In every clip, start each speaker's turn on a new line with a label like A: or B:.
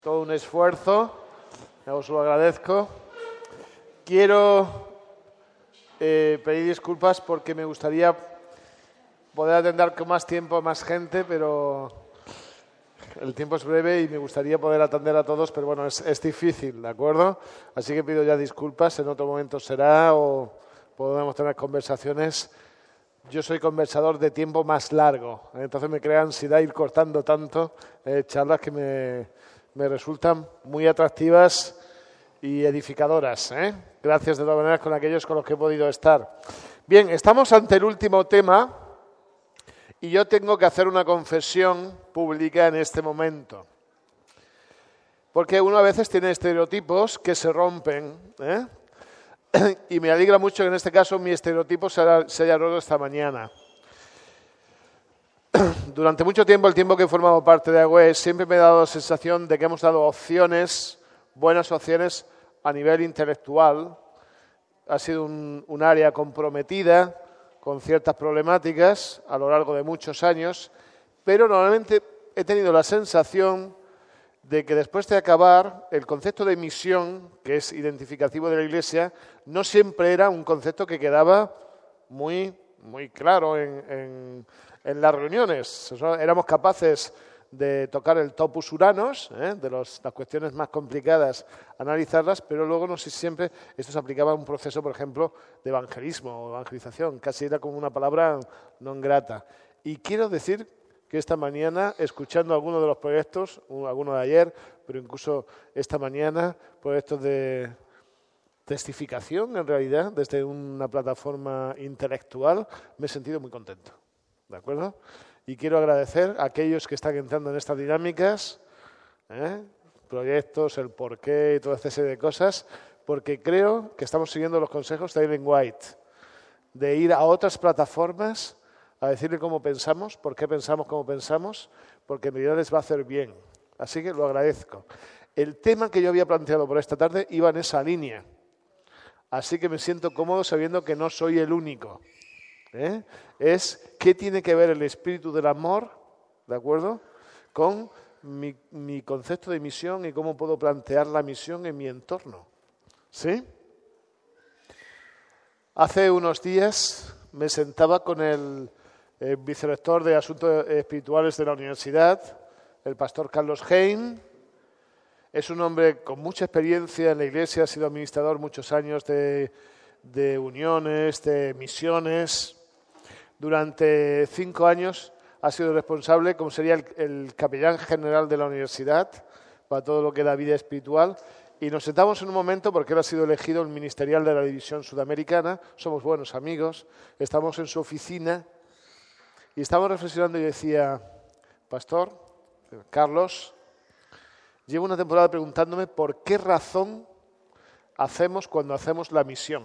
A: Todo un esfuerzo, os lo agradezco. Quiero pedir disculpas porque me gustaría poder atender con más tiempo a más gente, pero el tiempo es breve y me gustaría poder atender a todos, pero bueno, es difícil, ¿de acuerdo? Así que pido ya disculpas, en otro momento será o podemos tener conversaciones. Yo soy conversador de tiempo más largo, entonces me crea ansiedad ir cortando tanto charlas que me resultan muy atractivas y edificadoras. Gracias de todas maneras con aquellos con los que he podido estar. Bien, estamos ante el último tema y yo tengo que hacer una confesión pública en este momento. Porque uno a veces tiene estereotipos que se rompen, y me alegra mucho que en este caso mi estereotipo se haya roto esta mañana. Durante mucho tiempo, el tiempo que he formado parte de AWE, siempre me he dado la sensación de que hemos dado opciones, buenas opciones a nivel intelectual. Ha sido un área comprometida con ciertas problemáticas a lo largo de muchos años, pero normalmente he tenido la sensación de que después de acabar, el concepto de misión, que es identificativo de la Iglesia, no siempre era un concepto que quedaba muy claro en las reuniones. Éramos capaces de tocar el topus Uranos, de las cuestiones más complicadas, analizarlas, pero luego no sé si siempre esto se aplicaba a un proceso, por ejemplo, de evangelismo o evangelización. Casi era como una palabra non grata. Y quiero decir que esta mañana, escuchando algunos de los proyectos, algunos de ayer, pero incluso esta mañana, proyectos de testificación, en realidad, desde una plataforma intelectual, me he sentido muy contento. ¿De acuerdo? Y quiero agradecer a aquellos que están entrando en estas dinámicas, proyectos, el porqué y toda esta serie de cosas, porque creo que estamos siguiendo los consejos de Ellen White, de ir a otras plataformas a decirle cómo pensamos, por qué pensamos como pensamos, porque en realidad les va a hacer bien. Así que lo agradezco. El tema que yo había planteado por esta tarde iba en esa línea. Así que me siento cómodo sabiendo que no soy el único. Es qué tiene que ver el espíritu del amor, ¿de acuerdo?, con mi concepto de misión y cómo puedo plantear la misión en mi entorno. ¿Sí? Hace unos días me sentaba con el vicerrector de Asuntos Espirituales de la universidad, el pastor Carlos Hein. Es un hombre con mucha experiencia en la Iglesia, ha sido administrador muchos años de uniones, de misiones. Durante 5 años ha sido responsable, como sería el capellán general de la universidad, para todo lo que es la vida espiritual. Y nos sentamos en un momento, porque él ha sido elegido el ministerial de la División Sudamericana, somos buenos amigos, estamos en su oficina y estamos reflexionando y decía, Pastor Carlos, llevo una temporada preguntándome por qué razón hacemos cuando hacemos la misión.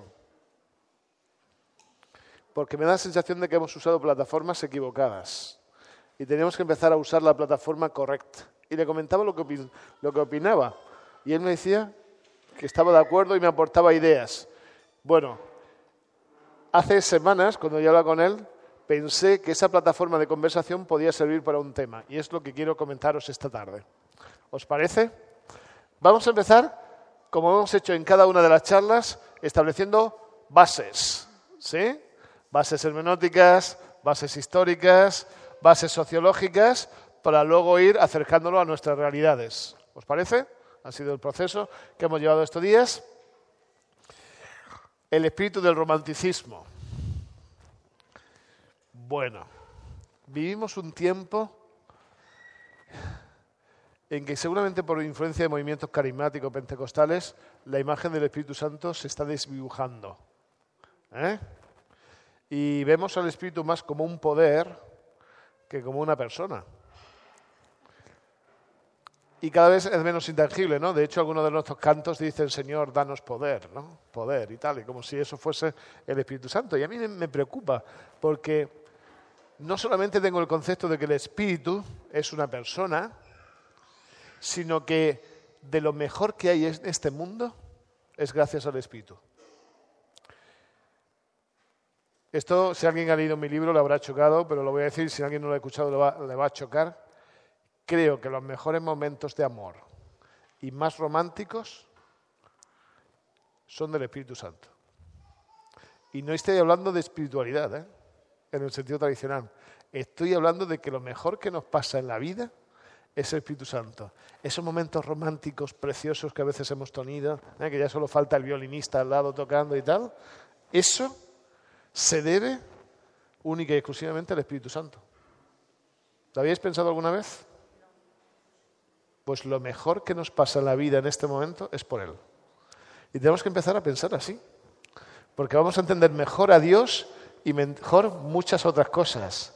A: Porque me da la sensación de que hemos usado plataformas equivocadas y teníamos que empezar a usar la plataforma correcta. Y le comentaba lo que opinaba y él me decía que estaba de acuerdo y me aportaba ideas. Bueno, hace semanas, cuando yo hablaba con él, pensé que esa plataforma de conversación podía servir para un tema y es lo que quiero comentaros esta tarde. ¿Os parece? Vamos a empezar, como hemos hecho en cada una de las charlas, estableciendo bases, ¿sí? Bases hermenéuticas, bases históricas, bases sociológicas, para luego ir acercándolo a nuestras realidades. ¿Os parece? Ha sido el proceso que hemos llevado estos días. El espíritu del romanticismo. Bueno, vivimos un tiempo en que seguramente por influencia de movimientos carismáticos pentecostales, la imagen del Espíritu Santo se está desdibujando. Y vemos al Espíritu más como un poder que como una persona. Y cada vez es menos intangible, ¿no? De hecho, algunos de nuestros cantos dicen, Señor, danos poder, ¿no? Poder y tal, y como si eso fuese el Espíritu Santo. Y a mí me preocupa, porque no solamente tengo el concepto de que el Espíritu es una persona, sino que de lo mejor que hay en este mundo es gracias al Espíritu. Esto, si alguien ha leído mi libro, le habrá chocado, pero lo voy a decir, si alguien no lo ha escuchado, le va a chocar. Creo que los mejores momentos de amor y más románticos son del Espíritu Santo. Y no estoy hablando de espiritualidad, en el sentido tradicional. Estoy hablando de que lo mejor que nos pasa en la vida es el Espíritu Santo. Esos momentos románticos, preciosos que a veces hemos tenido, que ya solo falta el violinista al lado tocando y tal, eso se debe única y exclusivamente al Espíritu Santo. ¿Lo habéis pensado alguna vez? Pues lo mejor que nos pasa en la vida en este momento es por Él. Y tenemos que empezar a pensar así. Porque vamos a entender mejor a Dios y mejor muchas otras cosas.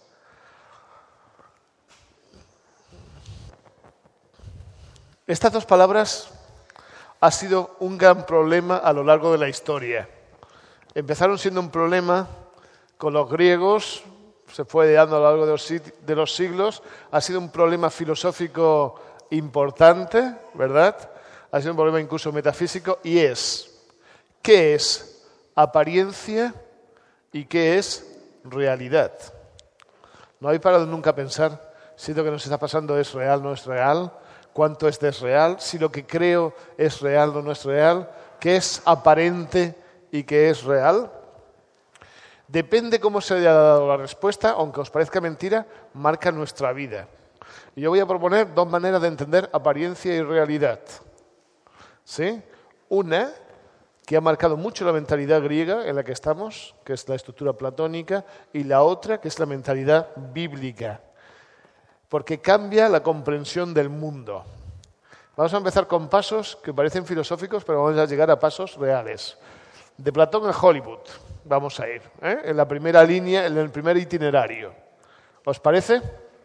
A: Estas dos palabras han sido un gran problema a lo largo de la historia. Empezaron siendo un problema con los griegos, se fue dando a lo largo de los siglos, ha sido un problema filosófico importante, ¿verdad? Ha sido un problema incluso metafísico y ¿qué es apariencia y qué es realidad? No habéis parado nunca a pensar si lo que nos está pasando es real o no es real, cuánto es desreal, si lo que creo es real o no es real, qué es aparente y qué es real. Depende cómo se haya dado la respuesta, aunque os parezca mentira, marca nuestra vida. Y yo voy a proponer dos maneras de entender apariencia y realidad. ¿Sí? Una, que ha marcado mucho la mentalidad griega en la que estamos, que es la estructura platónica, y la otra, que es la mentalidad bíblica, porque cambia la comprensión del mundo. Vamos a empezar con pasos que parecen filosóficos, pero vamos a llegar a pasos reales. De Platón a Hollywood vamos a ir, en la primera línea, en el primer itinerario. ¿Os parece?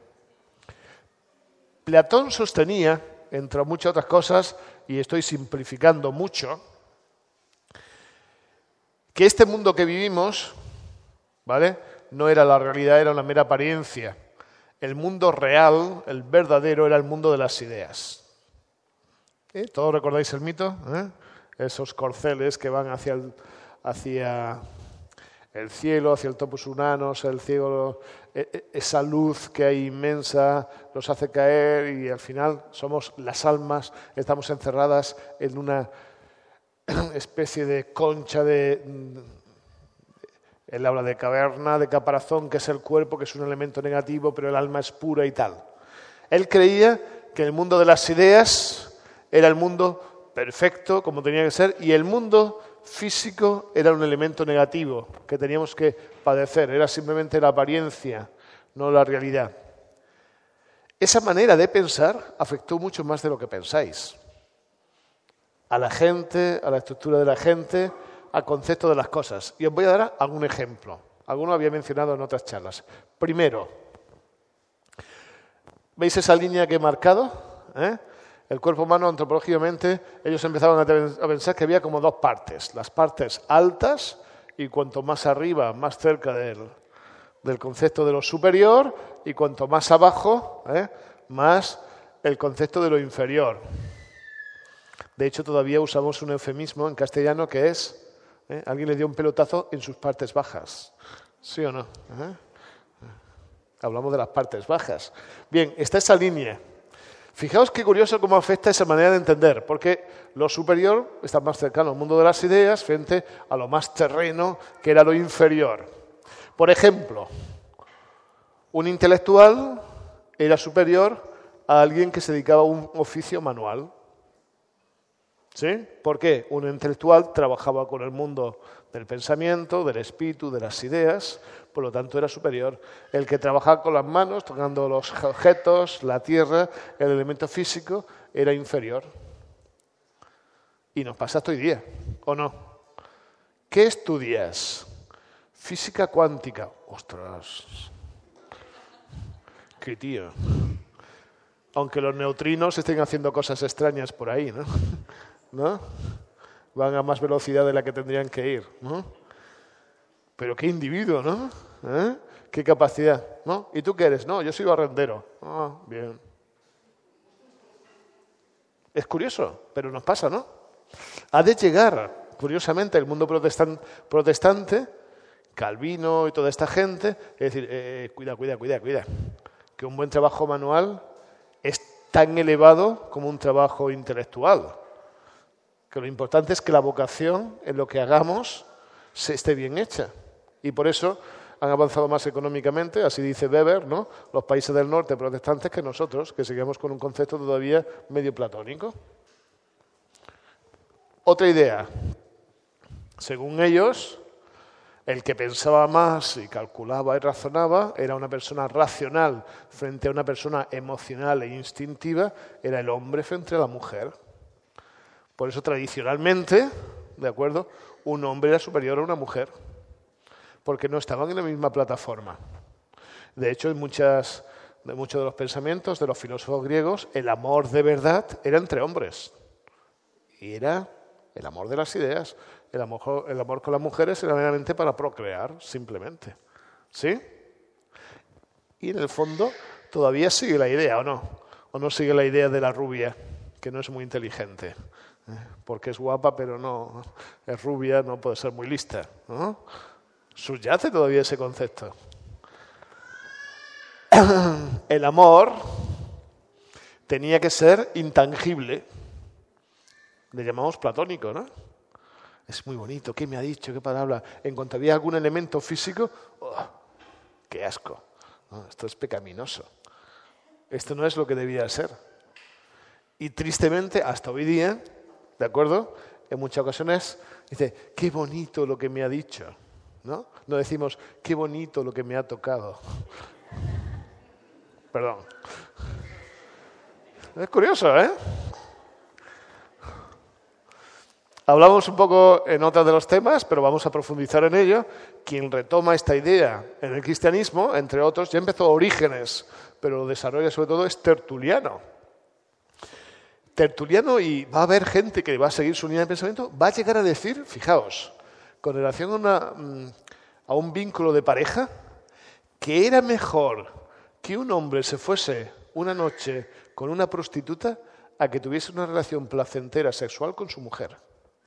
A: Platón sostenía, entre muchas otras cosas, y estoy simplificando mucho, que este mundo que vivimos, ¿vale?, no era la realidad, era una mera apariencia. El mundo real, el verdadero, era el mundo de las ideas. ¿Todos recordáis el mito? Esos corceles que van hacia el cielo, hacia el topos uranus, el cielo, esa luz que hay inmensa, los hace caer y al final somos las almas, estamos encerradas en una especie de concha él habla de caverna, de caparazón, que es el cuerpo, que es un elemento negativo, pero el alma es pura y tal. Él creía que el mundo de las ideas era el mundo perfecto, como tenía que ser, y el mundo físico era un elemento negativo que teníamos que padecer, era simplemente la apariencia, no la realidad. Esa manera de pensar afectó mucho más de lo que pensáis. A la gente, a la estructura de la gente, al concepto de las cosas. Y os voy a dar algún ejemplo. Alguno había mencionado en otras charlas. Primero, ¿veis esa línea que he marcado? El cuerpo humano, antropológicamente, ellos empezaban a pensar que había como dos partes. Las partes altas, y cuanto más arriba, más cerca del concepto de lo superior, y cuanto más abajo, más el concepto de lo inferior. De hecho, todavía usamos un eufemismo en castellano que es alguien le dio un pelotazo en sus partes bajas. ¿Sí o no? Hablamos de las partes bajas. Bien, está esa línea. Fijaos qué curioso cómo afecta esa manera de entender, porque lo superior está más cercano al mundo de las ideas frente a lo más terreno, que era lo inferior. Por ejemplo, un intelectual era superior a alguien que se dedicaba a un oficio manual. ¿Sí? ¿Por qué? Un intelectual trabajaba con el mundo del pensamiento, del espíritu, de las ideas, por lo tanto era superior. El que trabajaba con las manos, tocando los objetos, la tierra, el elemento físico, era inferior. Y nos pasa hasta hoy día, ¿o no? ¿Qué estudias? Física cuántica. ¡Ostras! ¡Qué tío! Aunque los neutrinos estén haciendo cosas extrañas por ahí, ¿no? ¿No? Van a más velocidad de la que tendrían que ir, ¿no? Pero qué individuo, ¿no? Qué capacidad, ¿no? ¿Y tú qué eres? No, yo soy barrendero. Ah, bien. Es curioso, pero nos pasa, ¿no? Ha de llegar, curiosamente, el mundo protestante, Calvino y toda esta gente, es decir, cuida, que un buen trabajo manual es tan elevado como un trabajo intelectual. Que lo importante es que la vocación en lo que hagamos esté bien hecha. Y por eso han avanzado más económicamente, así dice Weber, ¿no? Los países del norte protestantes que nosotros, que seguimos con un concepto todavía medio platónico. Otra idea. Según ellos, el que pensaba más y calculaba y razonaba era una persona racional frente a una persona emocional e instintiva, era el hombre frente a la mujer. Por eso tradicionalmente, ¿de acuerdo?, un hombre era superior a una mujer, porque no estaban en la misma plataforma. De hecho, en muchos de los pensamientos de los filósofos griegos, el amor de verdad era entre hombres. Y era el amor de las ideas. El amor con las mujeres era meramente para procrear, simplemente. ¿Sí? Y en el fondo todavía sigue la idea, ¿o no? ¿O no sigue la idea de la rubia, que no es muy inteligente? Porque es guapa, pero no es rubia, no puede ser muy lista, ¿no? Subyace todavía ese concepto. El amor tenía que ser intangible. Le llamamos platónico, ¿no? Es muy bonito, ¿qué me ha dicho? ¿Qué palabra? En cuanto había algún elemento físico, ¡oh, qué asco! No, esto es pecaminoso. Esto no es lo que debía ser. Y tristemente, hasta hoy día, ¿de acuerdo?, en muchas ocasiones dice, qué bonito lo que me ha dicho, ¿no? No decimos, qué bonito lo que me ha tocado. Perdón. Es curioso, ¿eh? Hablamos un poco en otros de los temas, pero vamos a profundizar en ello. Quien retoma esta idea en el cristianismo, entre otros, ya empezó Orígenes, pero lo desarrolla sobre todo es Tertuliano. Tertuliano, y va a haber gente que va a seguir su línea de pensamiento, va a llegar a decir, fijaos, con relación a un vínculo de pareja, que era mejor que un hombre se fuese una noche con una prostituta a que tuviese una relación placentera sexual con su mujer.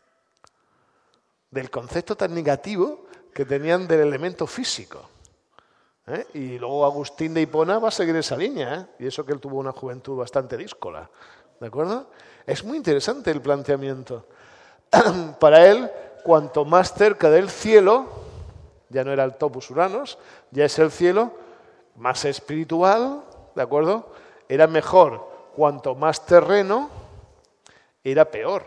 A: Del concepto tan negativo que tenían del elemento físico. Y luego Agustín de Hipona va a seguir esa línea, y eso que él tuvo una juventud bastante díscola. ¿De acuerdo? Es muy interesante el planteamiento. Para él, cuanto más cerca del cielo, ya no era el topos Uranos, ya es el cielo, más espiritual, ¿de acuerdo? Era mejor. Cuanto más terreno, era peor.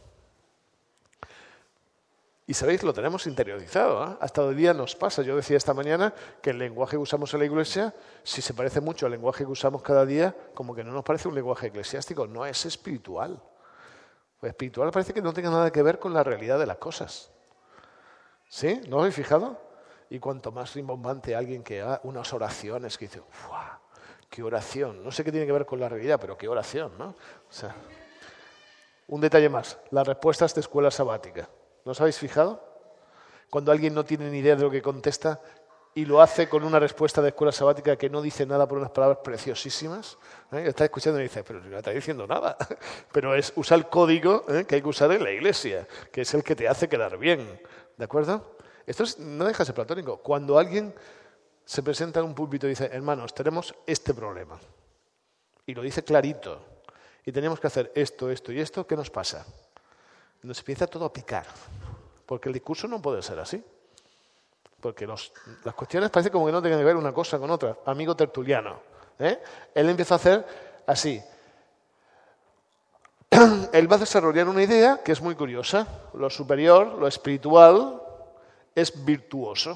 A: Y sabéis, lo tenemos interiorizado, ¿eh? Hasta hoy día nos pasa. Yo decía esta mañana que el lenguaje que usamos en la Iglesia, si se parece mucho al lenguaje que usamos cada día, como que no nos parece un lenguaje eclesiástico, no es espiritual. Pues espiritual parece que no tenga nada que ver con la realidad de las cosas. ¿Sí? ¿No os habéis fijado? Y cuanto más rimbombante alguien que haga unas oraciones que dice, ¡guau! ¡Qué oración! No sé qué tiene que ver con la realidad, pero qué oración, ¿no? O sea, un detalle más, las respuestas de escuela sabática. ¿No os habéis fijado? Cuando alguien no tiene ni idea de lo que contesta y lo hace con una respuesta de escuela sabática que no dice nada por unas palabras preciosísimas, está escuchando y dice, pero no está diciendo nada. Pero usa el código que hay que usar en la Iglesia, que es el que te hace quedar bien. ¿De acuerdo? Esto no deja de ser platónico. Cuando alguien se presenta en un púlpito y dice, hermanos, tenemos este problema, y lo dice clarito, y tenemos que hacer esto, esto y esto, ¿qué nos pasa? Nos empieza todo a picar, porque el discurso no puede ser así. Porque las cuestiones parece como que no tengan que ver una cosa con otra. Amigo Tertuliano, él empieza a hacer así. Él va a desarrollar una idea que es muy curiosa. Lo superior, lo espiritual, es virtuoso.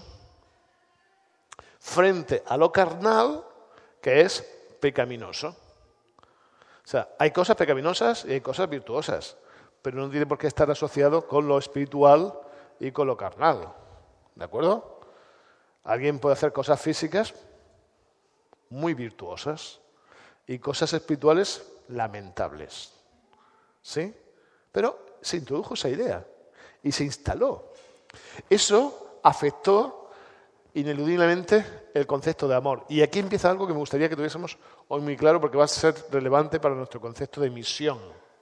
A: Frente a lo carnal, que es pecaminoso. O sea, hay cosas pecaminosas y hay cosas virtuosas, pero no tiene por qué estar asociado con lo espiritual y con lo carnal. ¿De acuerdo? Alguien puede hacer cosas físicas muy virtuosas y cosas espirituales lamentables. ¿Sí? Pero se introdujo esa idea y se instaló. Eso afectó ineludiblemente el concepto de amor. Y aquí empieza algo que me gustaría que tuviésemos hoy muy claro porque va a ser relevante para nuestro concepto de misión.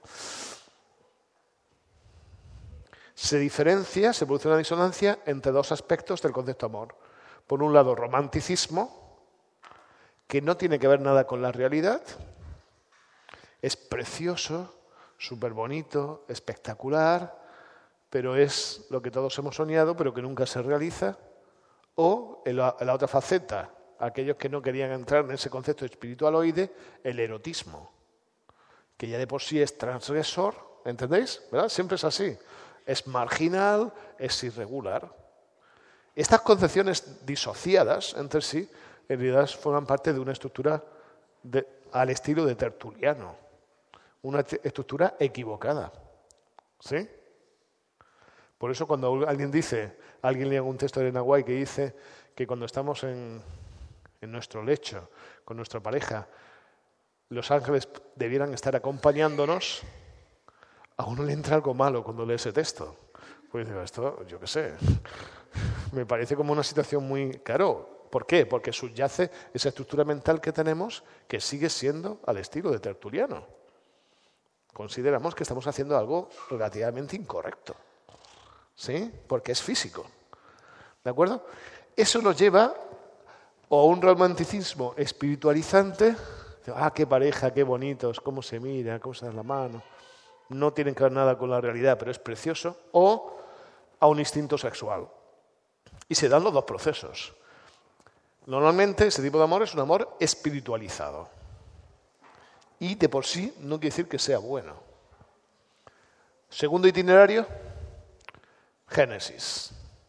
A: Se produce una disonancia entre dos aspectos del concepto de amor. Por un lado, romanticismo, que no tiene que ver nada con la realidad, Es precioso, súper bonito, espectacular, pero es lo que todos hemos soñado, pero que nunca se realiza. O en la otra faceta, aquellos que no querían entrar en ese concepto espiritualoide, el erotismo, que ya de por sí es transgresor, ¿entendéis? ¿Verdad? Siempre es así. Es marginal, es irregular. Estas concepciones disociadas entre sí, en realidad forman parte de una estructura al estilo de Tertuliano. Una estructura equivocada. ¿Sí? Por eso cuando alguien lee un texto de Elena White que dice que cuando estamos en nuestro lecho, con nuestra pareja, los ángeles debieran estar acompañándonos, a uno le entra algo malo cuando lee ese texto. Pues digo, esto, yo qué sé, me parece como una situación muy... Claro, ¿por qué? Porque subyace esa estructura mental que tenemos que sigue siendo al estilo de Tertuliano. Consideramos que estamos haciendo algo relativamente incorrecto. ¿Sí? Porque es físico. ¿De acuerdo? Eso nos lleva a un romanticismo espiritualizante. Qué pareja, qué bonitos, cómo se mira, cómo se da la mano. No tienen que ver nada con la realidad, pero es precioso. O a un instinto sexual. Y se dan los dos procesos. Normalmente ese tipo de amor es un amor espiritualizado. Y de por sí no quiere decir que sea bueno. Segundo itinerario, Génesis.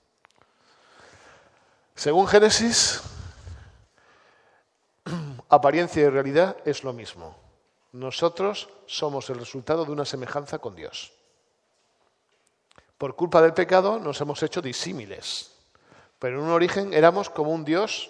A: Según Génesis, apariencia y realidad es lo mismo. Nosotros somos el resultado de una semejanza con Dios. Por culpa del pecado nos hemos hecho disímiles, pero en un origen éramos como un Dios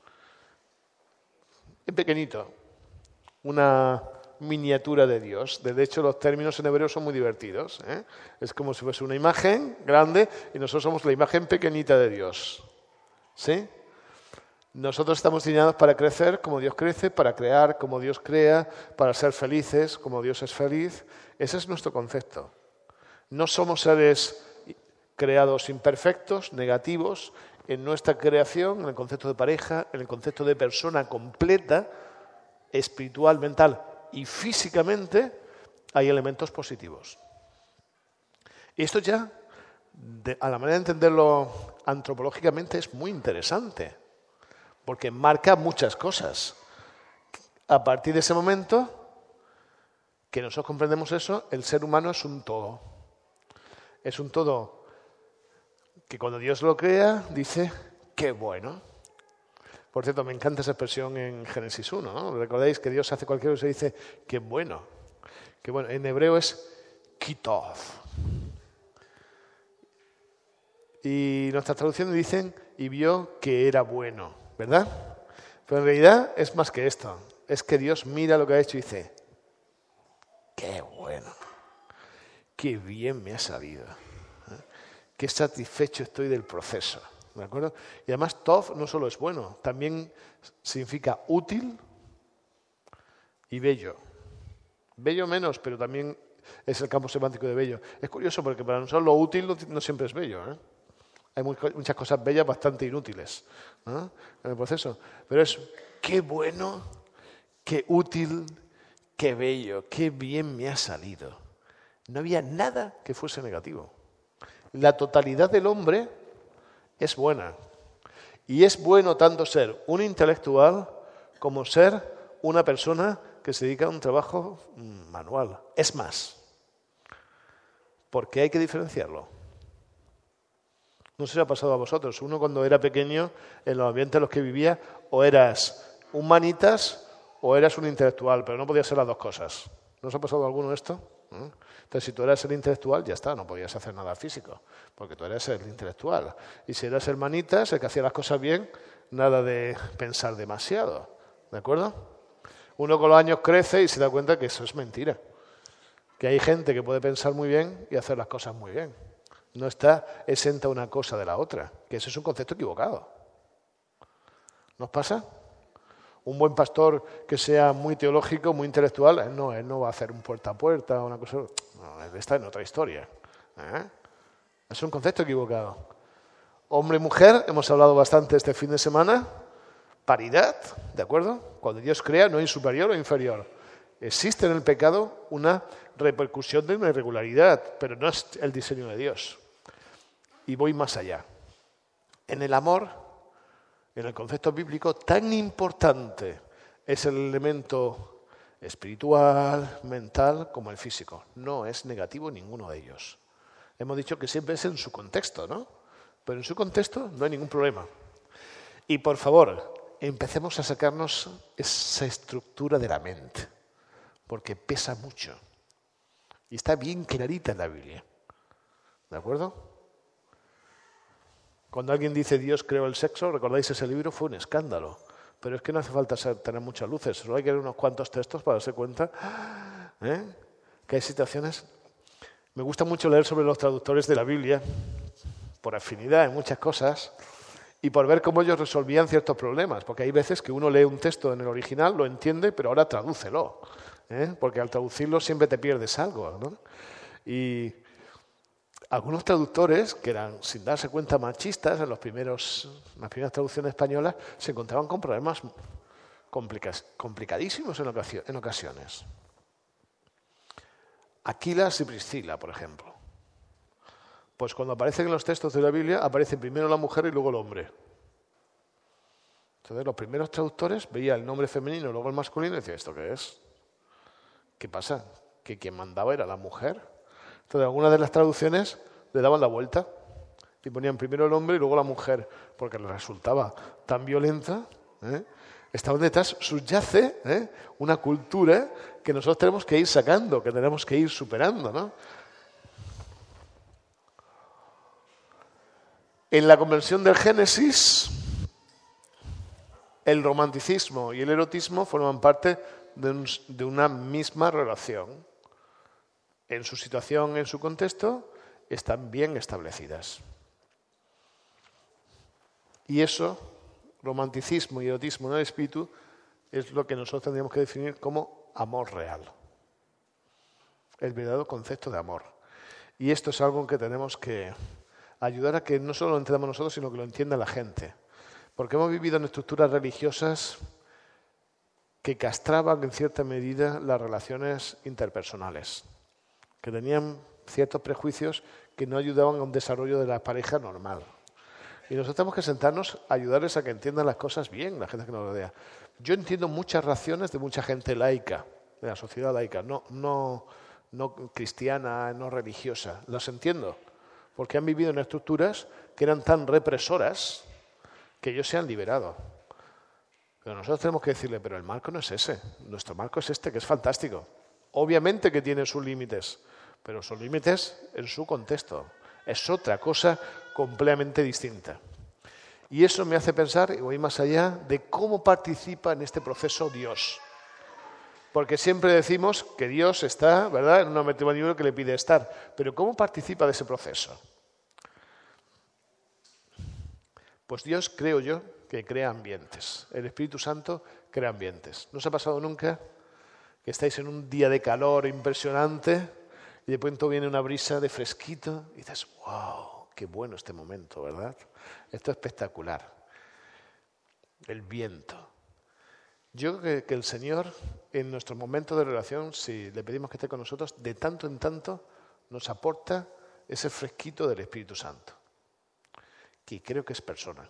A: pequeñito, una miniatura de Dios. De hecho, los términos en hebreo son muy divertidos. Es como si fuese una imagen grande y nosotros somos la imagen pequeñita de Dios. ¿Sí? Nosotros estamos diseñados para crecer como Dios crece, para crear como Dios crea, para ser felices como Dios es feliz. Ese es nuestro concepto. No somos seres creados imperfectos, negativos. En nuestra creación, en el concepto de pareja, en el concepto de persona completa, espiritual, mental y físicamente, hay elementos positivos. Y esto ya, a la manera de entenderlo antropológicamente, es muy interesante, porque marca muchas cosas. A partir de ese momento, que nosotros comprendemos eso, el ser humano es un todo. Es un todo que cuando Dios lo crea, dice, qué bueno. Por cierto, me encanta esa expresión en Génesis 1, ¿no? Recordáis que Dios hace cualquier cosa y dice, qué bueno. Qué bueno. En hebreo es kitov. Y nuestras traducciones dicen, y vio que era bueno, ¿verdad? Pero en realidad es más que esto. Es que Dios mira lo que ha hecho y dice, qué bueno. Qué bien me ha salido. Qué satisfecho estoy del proceso. ¿De acuerdo? Y además, tov no solo es bueno, también significa útil y bello. Bello menos, pero también es el campo semántico de bello. Es curioso porque para nosotros lo útil no siempre es bello. Hay muchas cosas bellas bastante inútiles, ¿no? En el proceso. Pero es qué bueno, qué útil, qué bello, qué bien me ha salido. No había nada que fuese negativo. La totalidad del hombre es buena. Y es bueno tanto ser un intelectual como ser una persona que se dedica a un trabajo manual. Es más, porque hay que diferenciarlo. No sé si ha pasado a vosotros. Uno cuando era pequeño, en los ambientes en los que vivía, o eras humanitas o eras un intelectual, pero no podías ser las dos cosas. ¿No os ha pasado alguno esto? Entonces, si tú eras el intelectual, ya está, no podías hacer nada físico, porque tú eras el intelectual. Y si eras el manitas, el que hacía las cosas bien, nada de pensar demasiado. ¿De acuerdo? Uno con los años crece y se da cuenta que eso es mentira. Que hay gente que puede pensar muy bien y hacer las cosas muy bien. No está exenta una cosa de la otra, que ese es un concepto equivocado. ¿Nos pasa? Un buen pastor que sea muy teológico, muy intelectual, él no va a hacer un puerta a puerta o una cosa. No, él está en otra historia. Es un concepto equivocado. Hombre y mujer, hemos hablado bastante este fin de semana. Paridad, ¿de acuerdo? Cuando Dios crea no hay superior o inferior. Existe en el pecado una repercusión de una irregularidad, pero no es el diseño de Dios. Y voy más allá. En el amor, en el concepto bíblico, tan importante es el elemento espiritual, mental, como el físico. No es negativo ninguno de ellos. Hemos dicho que siempre es en su contexto, ¿no? Pero en su contexto no hay ningún problema. Y por favor, empecemos a sacarnos esa estructura de la mente, porque pesa mucho. Y está bien clarita en la Biblia. ¿De acuerdo? Cuando alguien dice Dios creó el sexo, recordáis ese libro, fue un escándalo. Pero es que no hace falta tener muchas luces, solo hay que leer unos cuantos textos para darse cuenta que hay situaciones. Me gusta mucho leer sobre los traductores de la Biblia, por afinidad en muchas cosas, y por ver cómo ellos resolvían ciertos problemas, porque hay veces que uno lee un texto en el original, lo entiende, pero ahora tradúcelo, porque al traducirlo siempre te pierdes algo, ¿no? Y algunos traductores, que eran sin darse cuenta machistas, en las primeras traducciones españolas, se encontraban con problemas complicadísimos en ocasiones. Aquilas y Priscila, por ejemplo. Pues cuando aparecen en los textos de la Biblia, aparece primero la mujer y luego el hombre. Entonces los primeros traductores veían el nombre femenino y luego el masculino y decían, ¿esto qué es? ¿Qué pasa? ¿Que quien mandaba era la mujer? Entonces algunas de las traducciones le daban la vuelta y ponían primero el hombre y luego la mujer, porque les resultaba tan violenta. Estaban detrás, subyace una cultura que nosotros tenemos que ir sacando, que tenemos que ir superando, ¿no? En la conversión del Génesis, el romanticismo y el erotismo forman parte de una misma relación. En su situación, en su contexto, están bien establecidas. Y eso, romanticismo y erotismo en el espíritu, es lo que nosotros tendríamos que definir como amor real. El verdadero concepto de amor. Y esto es algo en que tenemos que ayudar a que no solo lo entendamos nosotros, sino que lo entienda la gente. Porque hemos vivido en estructuras religiosas que castraban en cierta medida las relaciones interpersonales, que tenían ciertos prejuicios que no ayudaban a un desarrollo de la pareja normal. Y nosotros tenemos que sentarnos a ayudarles a que entiendan las cosas bien, la gente que nos rodea. Yo entiendo muchas razones de mucha gente laica, de la sociedad laica, no cristiana, no religiosa. Las entiendo, porque han vivido en estructuras que eran tan represoras que ellos se han liberado. Pero nosotros tenemos que decirle, pero el marco no es ese, nuestro marco es este, que es fantástico. Obviamente que tiene sus límites, pero sus límites en su contexto. Es otra cosa completamente distinta. Y eso me hace pensar, y voy más allá, de cómo participa en este proceso Dios. Porque siempre decimos que Dios está, ¿verdad?, en un matrimonio que le pide estar. Pero ¿cómo participa de ese proceso? Pues Dios, creo yo, que crea ambientes. El Espíritu Santo crea ambientes. ¿No os ha pasado nunca que estáis en un día de calor impresionante y de pronto viene una brisa de fresquito y dices, wow, qué bueno este momento, ¿verdad? Esto es espectacular. El viento. Yo creo que el Señor, en nuestros momentos de relación, si le pedimos que esté con nosotros, de tanto en tanto nos aporta ese fresquito del Espíritu Santo, que creo que es persona.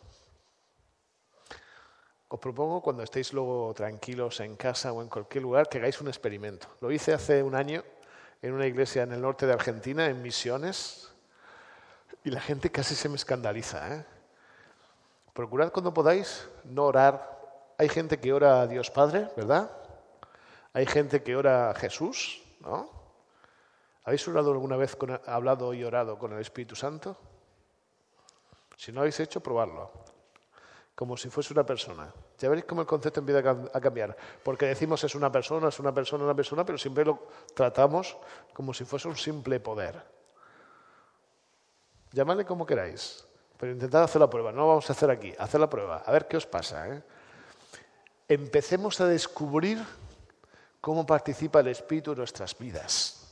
A: Os propongo, cuando estéis luego tranquilos en casa o en cualquier lugar, que hagáis un experimento. Lo hice hace un año en una iglesia en el norte de Argentina, en Misiones, y la gente casi se me escandaliza. Procurad cuando podáis no orar. Hay gente que ora a Dios Padre, ¿verdad? Hay gente que ora a Jesús, ¿no? ¿Habéis orado alguna vez, hablado y orado con el Espíritu Santo? Si no lo habéis hecho, probadlo. Como si fuese una persona. Ya veréis cómo el concepto empieza a cambiar. Porque decimos es una persona, pero siempre lo tratamos como si fuese un simple poder. Llamadle como queráis, pero intentad hacer la prueba. No lo vamos a hacer aquí, hacer la prueba. A ver qué os pasa. Empecemos a descubrir cómo participa el Espíritu en nuestras vidas.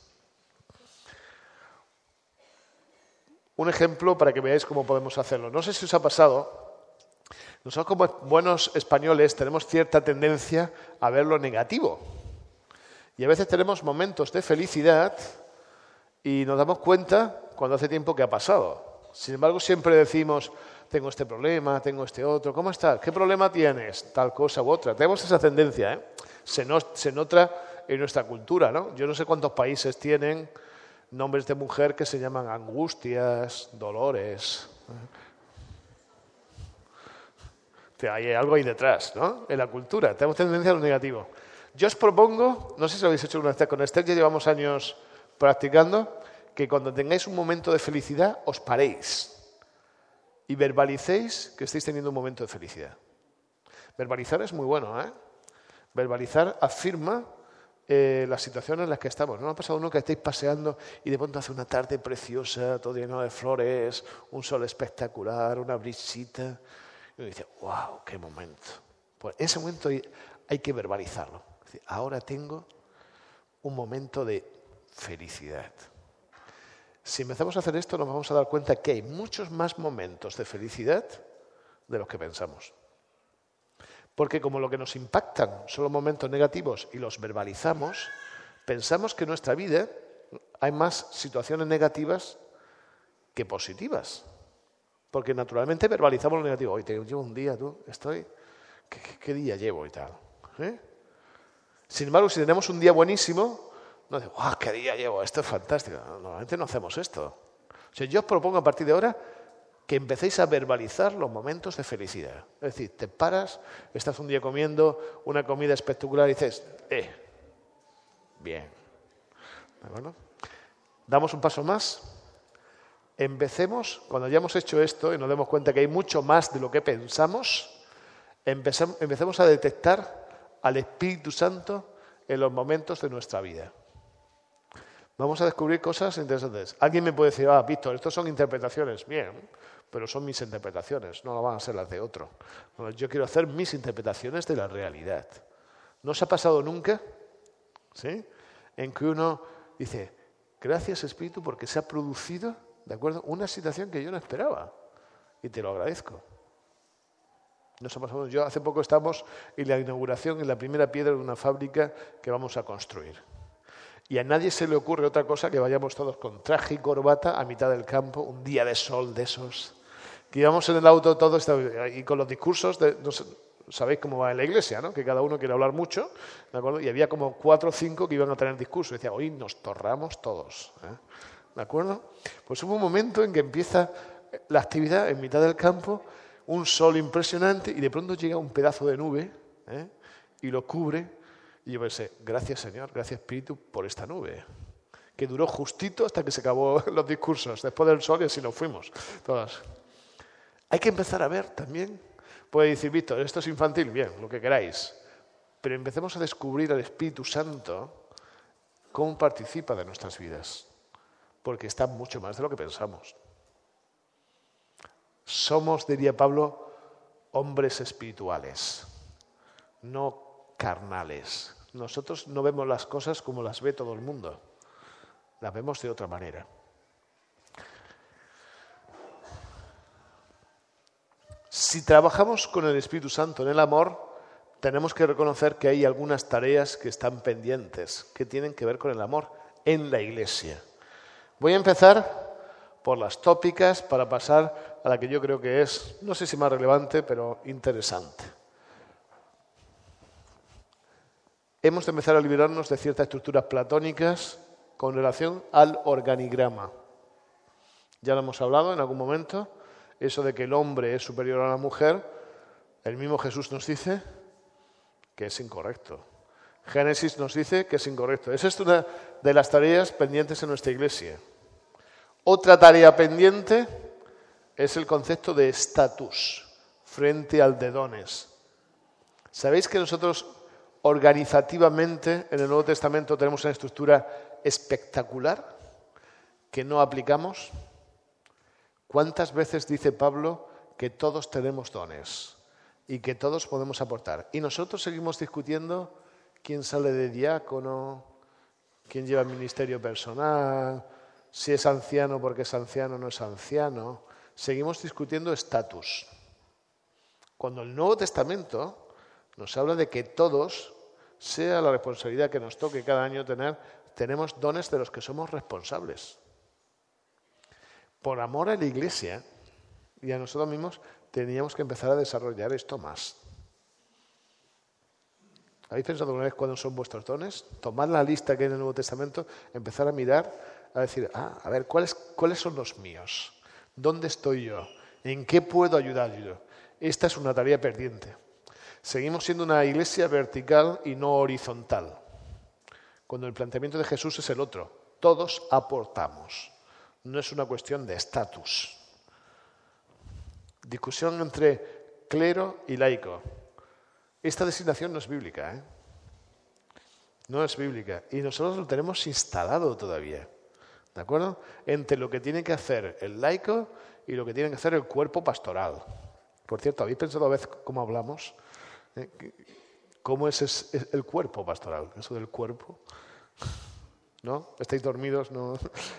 A: Un ejemplo para que veáis cómo podemos hacerlo. No sé si os ha pasado. Nosotros como buenos españoles tenemos cierta tendencia a ver lo negativo. Y a veces tenemos momentos de felicidad y nos damos cuenta cuando hace tiempo que ha pasado. Sin embargo, siempre decimos, tengo este problema, tengo este otro. ¿Cómo estás? ¿Qué problema tienes? Tal cosa u otra. Tenemos esa tendencia, ¿eh? Se nota en nuestra cultura, ¿no? Yo no sé cuántos países tienen nombres de mujer que se llaman Angustias, Dolores. Hay algo ahí detrás, ¿no? En la cultura. Tenemos tendencia a lo negativo. Yo os propongo, no sé si lo habéis hecho alguna vez con Esther, ya llevamos años practicando, que cuando tengáis un momento de felicidad os paréis y verbalicéis que estáis teniendo un momento de felicidad. Verbalizar es muy bueno, ¿eh? Verbalizar afirma las situaciones en las que estamos. ¿No ha pasado uno que estáis paseando y de pronto hace una tarde preciosa, todo lleno de flores, un sol espectacular, una brisita? Y uno dice, wow, qué momento. Pues ese momento hay que verbalizarlo. Es decir, ahora tengo un momento de felicidad. Si empezamos a hacer esto, nos vamos a dar cuenta que hay muchos más momentos de felicidad de los que pensamos. Porque como lo que nos impactan son los momentos negativos y los verbalizamos, pensamos que en nuestra vida hay más situaciones negativas que positivas. Porque naturalmente verbalizamos lo negativo. Hoy llevo un día, ¿Qué día llevo y tal? Sin embargo, si tenemos un día buenísimo, no decimos, ¡wow, qué día llevo! Esto es fantástico. Normalmente no hacemos esto. O sea, yo os propongo a partir de ahora que empecéis a verbalizar los momentos de felicidad. Es decir, te paras, estás un día comiendo una comida espectacular y dices, bien. ¿De acuerdo? Damos un paso más. Empecemos, cuando ya hemos hecho esto y nos demos cuenta que hay mucho más de lo que pensamos, empecemos a detectar al Espíritu Santo en los momentos de nuestra vida. Vamos a descubrir cosas interesantes. Alguien me puede decir, Víctor, estos son interpretaciones. Bien, pero son mis interpretaciones, no van a ser las de otro. Yo quiero hacer mis interpretaciones de la realidad. ¿No os ha pasado nunca? ¿Sí? En que uno dice, gracias Espíritu porque se ha producido, ¿de acuerdo?, una situación que yo no esperaba. Y te lo agradezco. Nos ha pasado. Yo hace poco estamos en la inauguración, en la primera piedra de una fábrica que vamos a construir. Y a nadie se le ocurre otra cosa que vayamos todos con traje y corbata a mitad del campo, un día de sol de esos. Que íbamos en el auto todos y con los discursos, sabéis cómo va en la iglesia, ¿no? Que cada uno quiere hablar mucho, ¿de acuerdo? Y había como 4 o 5 que iban a tener discurso. Y decía, hoy nos torramos todos, ¿eh? ¿De acuerdo? Pues hubo un momento en que empieza la actividad en mitad del campo, un sol impresionante y de pronto llega un pedazo de nube, ¿eh?, y lo cubre. Y yo pensé, gracias Señor, gracias Espíritu por esta nube, que duró justito hasta que se acabó los discursos. Después del sol y así nos fuimos todos. Hay que empezar a ver también. Puede decir, Víctor, esto es infantil, bien, lo que queráis. Pero empecemos a descubrir al Espíritu Santo cómo participa de nuestras vidas. Porque está mucho más de lo que pensamos. Somos, diría Pablo, hombres espirituales, no carnales. Nosotros no vemos las cosas como las ve todo el mundo. Las vemos de otra manera. Si trabajamos con el Espíritu Santo en el amor, tenemos que reconocer que hay algunas tareas que están pendientes, que tienen que ver con el amor en la Iglesia. Voy a empezar por las tópicas para pasar a la que yo creo que es, no sé si más relevante, pero interesante. Hemos de empezar a liberarnos de ciertas estructuras platónicas con relación al organigrama. Ya lo hemos hablado en algún momento, eso de que el hombre es superior a la mujer, el mismo Jesús nos dice que es incorrecto. Génesis nos dice que es incorrecto. Esa es una de las tareas pendientes en nuestra Iglesia. Otra tarea pendiente es el concepto de estatus frente al de dones. ¿Sabéis que nosotros organizativamente en el Nuevo Testamento tenemos una estructura espectacular que no aplicamos? ¿Cuántas veces dice Pablo que todos tenemos dones y que todos podemos aportar? Y nosotros seguimos discutiendo quién sale de diácono, quién lleva el ministerio personal, si es anciano porque es anciano o no es anciano. Seguimos discutiendo estatus. Cuando el Nuevo Testamento nos habla de que todos sea la responsabilidad que nos toque cada año tener, tenemos dones de los que somos responsables. Por amor a la Iglesia y a nosotros mismos, teníamos que empezar a desarrollar esto más. ¿Habéis pensado alguna vez cuáles son vuestros dones? Tomad la lista que hay en el Nuevo Testamento, empezar a mirar, a decir, a ver, ¿cuáles son los míos? ¿Dónde estoy yo? ¿En qué puedo ayudar yo? Esta es una tarea pendiente. Seguimos siendo una iglesia vertical y no horizontal, cuando el planteamiento de Jesús es el otro. Todos aportamos. No es una cuestión de estatus. Discusión entre clero y laico. Esta designación no es bíblica, ¿eh? No es bíblica. Y nosotros lo tenemos instalado todavía. ¿De acuerdo? Entre lo que tiene que hacer el laico y lo que tiene que hacer el cuerpo pastoral. Por cierto, ¿habéis pensado a veces cómo hablamos? ¿Cómo es el cuerpo pastoral? Eso del cuerpo. ¿No? ¿Estáis dormidos? No.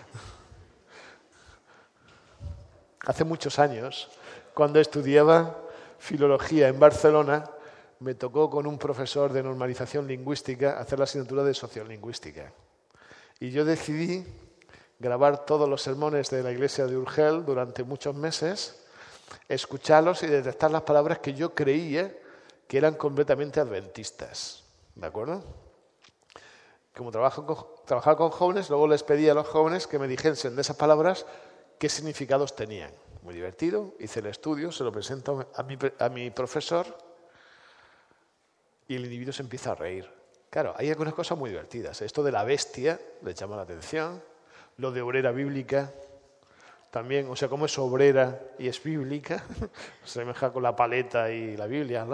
A: Hace muchos años, cuando estudiaba filología en Barcelona, me tocó con un profesor de normalización lingüística hacer la asignatura de sociolingüística. Y yo decidí grabar todos los sermones de la iglesia de Urgel durante muchos meses, escucharlos y detectar las palabras que yo creía que eran completamente adventistas. ¿De acuerdo? Como trabajaba con jóvenes, luego les pedí a los jóvenes que me dijesen de esas palabras qué significados tenían. Muy divertido, hice el estudio, se lo presento a mi profesor y el individuo se empieza a reír. Claro, hay algunas cosas muy divertidas. Esto de la bestia le llama la atención, lo de obrera bíblica también, o sea, cómo es obrera y es bíblica, se asemeja con la paleta y la Biblia.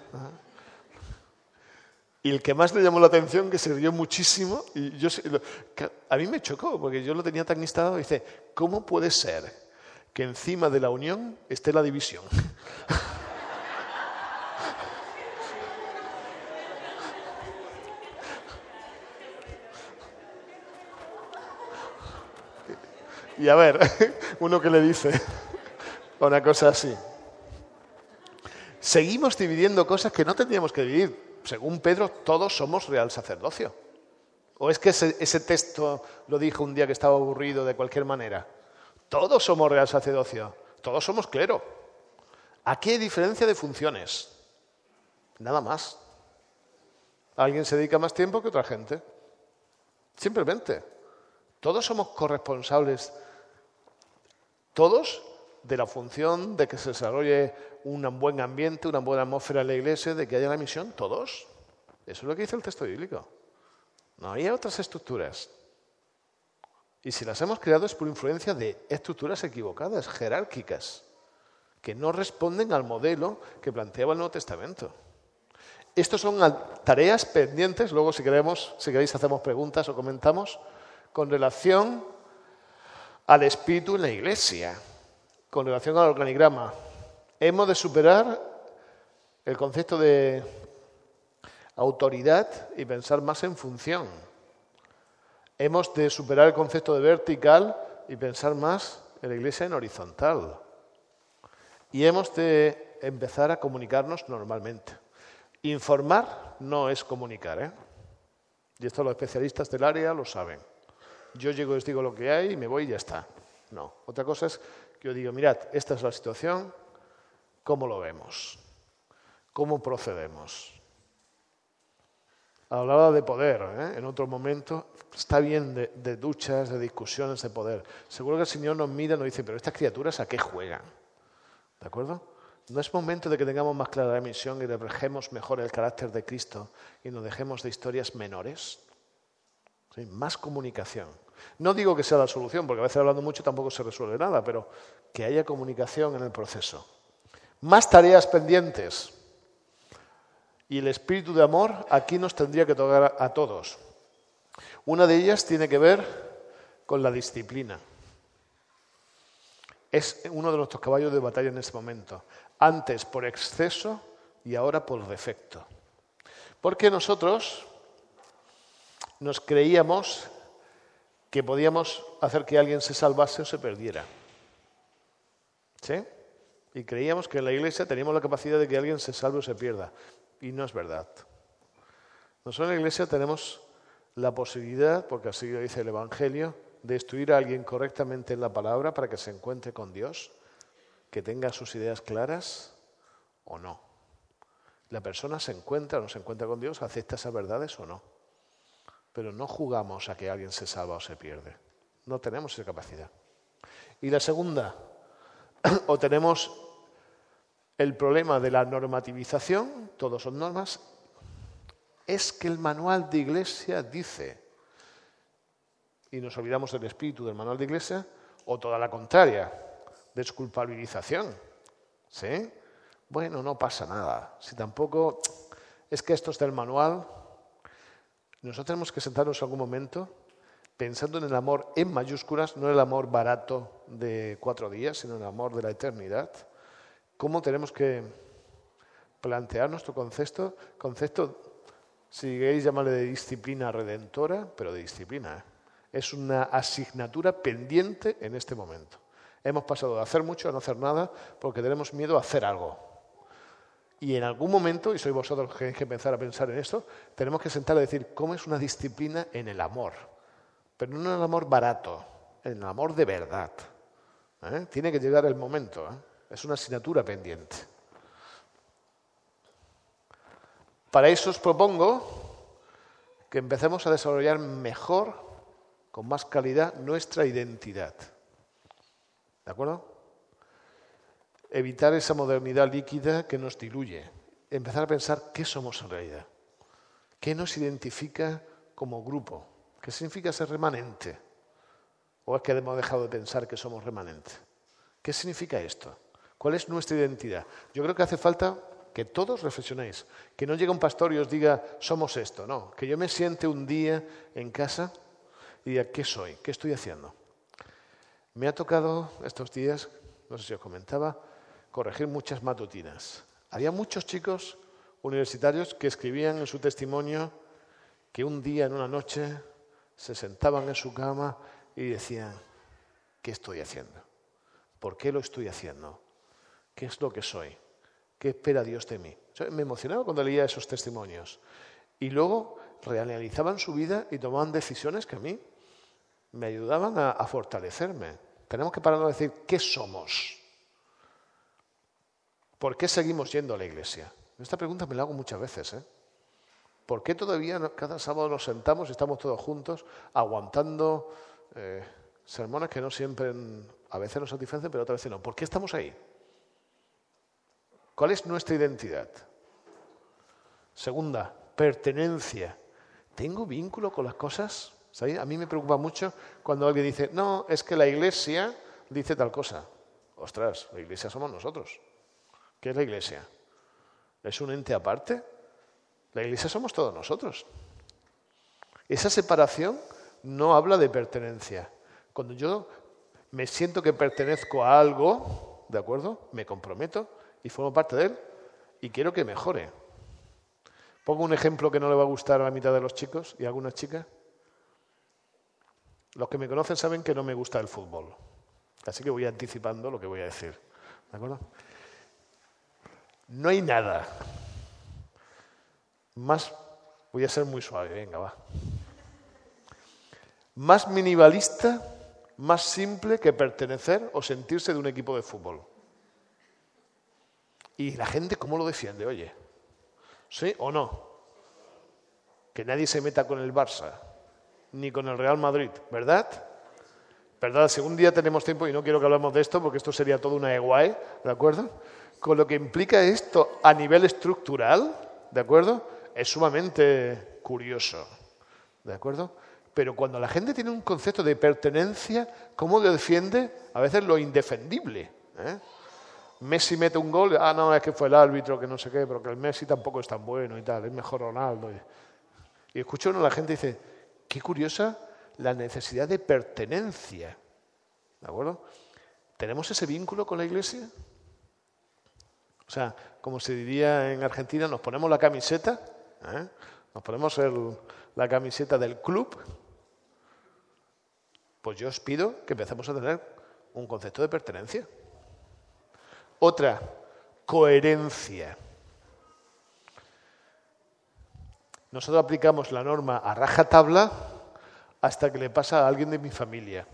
A: Y el que más le llamó la atención, que se rió muchísimo, y a mí me chocó, porque yo lo tenía tan instalado, dice, ¿cómo puede ser que encima de la unión esté la división? Y a ver, uno que le dice una cosa así. Seguimos dividiendo cosas que no tendríamos que dividir. Según Pedro, todos somos real sacerdocio. ¿O es que ese texto lo dijo un día que estaba aburrido de cualquier manera? Todos somos real sacerdocio. Todos somos clero. Aquí hay diferencia de funciones. Nada más. Alguien se dedica más tiempo que otra gente. Simplemente. Todos somos corresponsables. Todos de la función de que se desarrolle un buen ambiente, una buena atmósfera en la iglesia, de que haya la misión, todos. Eso es lo que dice el texto bíblico. No hay otras estructuras. Y si las hemos creado es por influencia de estructuras equivocadas, jerárquicas, que no responden al modelo que planteaba el Nuevo Testamento. Estos son tareas pendientes, luego si queréis hacemos preguntas o comentamos, con relación al espíritu en la iglesia, con relación al organigrama. Hemos de superar el concepto de autoridad y pensar más en función. Hemos de superar el concepto de vertical y pensar más en la iglesia en horizontal. Y hemos de empezar a comunicarnos normalmente. Informar no es comunicar, ¿eh? Y esto los especialistas del área lo saben. Yo llego y les digo lo que hay y me voy y ya está. No. Otra cosa es que yo digo, mirad, esta es la situación, ¿cómo lo vemos? ¿Cómo procedemos? Hablaba de poder, ¿eh? En otro momento. Está bien de duchas, de discusiones de poder. Seguro que el Señor nos mira y nos dice, pero estas criaturas ¿a qué juegan? ¿De acuerdo? No es momento de que tengamos más clara la misión y reflejemos mejor el carácter de Cristo y nos dejemos de historias menores. ¿Sí? Más comunicación. No digo que sea la solución, porque a veces hablando mucho tampoco se resuelve nada, pero que haya comunicación en el proceso. Más tareas pendientes. Y el espíritu de amor aquí nos tendría que tocar a todos. Una de ellas tiene que ver con la disciplina. Es uno de nuestros caballos de batalla en este momento. Antes por exceso y ahora por defecto. Porque nosotros nos creíamos que podíamos hacer que alguien se salvase o se perdiera. ¿Sí? Y creíamos que en la iglesia teníamos la capacidad de que alguien se salve o se pierda. Y no es verdad. Nosotros en la Iglesia tenemos la posibilidad, porque así lo dice el Evangelio, de instruir a alguien correctamente en la palabra para que se encuentre con Dios, que tenga sus ideas claras o no. La persona se encuentra o no se encuentra con Dios, acepta esas verdades o no. Pero no jugamos a que alguien se salva o se pierde. No tenemos esa capacidad. Y la segunda, o tenemos el problema de la normativización, todos son normas, es que el manual de Iglesia dice, y nos olvidamos del espíritu del manual de Iglesia, o toda la contraria, desculpabilización. ¿Sí? Bueno, no pasa nada. Si tampoco es que esto está en el manual, nosotros tenemos que sentarnos en algún momento pensando en el amor en mayúsculas, no el amor barato de 4 días, sino el amor de la eternidad. ¿Cómo tenemos que plantear nuestro concepto, si queréis llamarle de disciplina redentora, pero de disciplina, ¿eh? Es una asignatura pendiente en este momento. Hemos pasado de hacer mucho a no hacer nada porque tenemos miedo a hacer algo. Y en algún momento, y sois vosotros los que tenéis que empezar a pensar en esto, tenemos que sentar a decir cómo es una disciplina en el amor. Pero no en el amor barato, en el amor de verdad. Tiene que llegar el momento. Es una asignatura pendiente. Para eso os propongo que empecemos a desarrollar mejor, con más calidad, nuestra identidad. ¿De acuerdo? Evitar esa modernidad líquida que nos diluye. Empezar a pensar qué somos en realidad. ¿Qué nos identifica como grupo? ¿Qué significa ser remanente? ¿O es que hemos dejado de pensar que somos remanente? ¿Qué significa esto? ¿Cuál es nuestra identidad? Yo creo que hace falta que todos reflexionéis. Que no llegue un pastor y os diga, somos esto. No, que yo me siente un día en casa y diga, ¿qué soy? ¿Qué estoy haciendo? Me ha tocado estos días, no sé si os comentaba, corregir muchas matutinas. Había muchos chicos universitarios que escribían en su testimonio que un día, en una noche, se sentaban en su cama y decían, ¿qué estoy haciendo? ¿Por qué lo estoy haciendo? ¿Qué es lo que soy? ¿Qué espera Dios de mí? Me emocionaba cuando leía esos testimonios. Y luego reanalizaban su vida y tomaban decisiones que a mí me ayudaban a fortalecerme. Tenemos que pararnos a decir, ¿qué somos? ¿Por qué seguimos yendo a la iglesia? Esta pregunta me la hago muchas veces. ¿Por qué todavía cada sábado nos sentamos y estamos todos juntos aguantando sermones que no siempre, a veces nos satisfacen, pero otras veces no? ¿Por qué estamos ahí? ¿Cuál es nuestra identidad? Segunda, pertenencia. ¿Tengo vínculo con las cosas? ¿Sabéis? A mí me preocupa mucho cuando alguien dice, no, es que la iglesia dice tal cosa. Ostras, la iglesia somos nosotros. ¿Qué es la iglesia? ¿Es un ente aparte? La iglesia somos todos nosotros. Esa separación no habla de pertenencia. Cuando yo me siento que pertenezco a algo, ¿de acuerdo? Me comprometo y formo parte de él y quiero que mejore. Pongo un ejemplo que no le va a gustar a la mitad de los chicos y a algunas chicas. Los que me conocen saben que no me gusta el fútbol. Así que voy anticipando lo que voy a decir. ¿De acuerdo? No hay nada más, voy a ser muy suave, venga, va. Más minimalista, más simple que pertenecer o sentirse de un equipo de fútbol. ¿Y la gente cómo lo defiende, oye? ¿Sí o no? Que nadie se meta con el Barça, ni con el Real Madrid, ¿verdad? ¿Verdad? Si un día tenemos tiempo, y no quiero que hablemos de esto, porque esto sería toda una EGUAE, ¿de acuerdo? Con lo que implica esto a nivel estructural, ¿de acuerdo? Es sumamente curioso, ¿de acuerdo? Pero cuando la gente tiene un concepto de pertenencia, ¿cómo defiende a veces lo indefendible? Messi mete un gol, no, es que fue el árbitro, que no sé qué, pero que el Messi tampoco es tan bueno y tal, es mejor Ronaldo. Y escucho a la gente y dice, qué curiosa la necesidad de pertenencia, ¿de acuerdo? ¿Tenemos ese vínculo con la iglesia? O sea, como se diría en Argentina, nos ponemos la camiseta, nos ponemos la camiseta del club, pues yo os pido que empecemos a tener un concepto de pertenencia. Otra, coherencia. Nosotros aplicamos la norma a rajatabla hasta que le pasa a alguien de mi familia.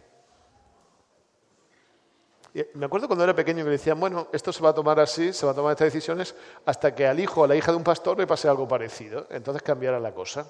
A: Y me acuerdo cuando era pequeño que le decían, bueno, esto se va a tomar así, se va a tomar estas decisiones hasta que al hijo o a la hija de un pastor le pase algo parecido. Entonces cambiará la cosa.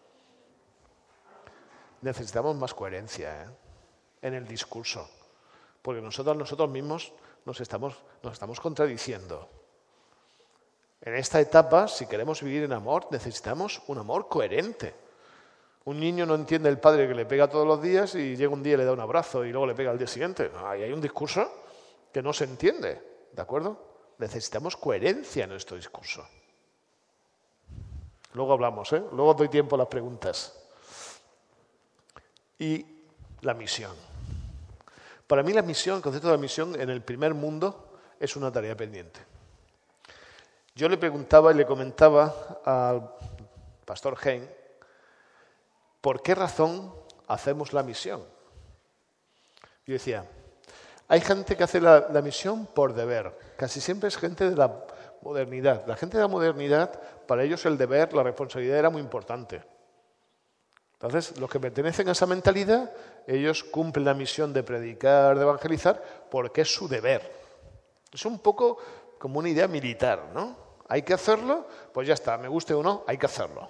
A: Necesitamos más coherencia en el discurso, porque nosotros mismos nos estamos contradiciendo. En esta etapa, si queremos vivir en amor, necesitamos un amor coherente. Un niño no entiende el padre que le pega todos los días y llega un día y le da un abrazo y luego le pega al día siguiente. Ahí hay un discurso que no se entiende, ¿de acuerdo? Necesitamos coherencia en nuestro discurso. Luego hablamos, luego doy tiempo a las preguntas. Y la misión. Para mí la misión, el concepto de la misión en el primer mundo es una tarea pendiente. Yo le preguntaba y le comentaba al pastor Hein, ¿por qué razón hacemos la misión? Yo decía, hay gente que hace la misión por deber. Casi siempre es gente de la modernidad. La gente de la modernidad, para ellos el deber, la responsabilidad era muy importante. Entonces, los que pertenecen a esa mentalidad, ellos cumplen la misión de predicar, de evangelizar, porque es su deber. Es un poco como una idea militar, ¿no? Hay que hacerlo, pues ya está, me guste o no, hay que hacerlo.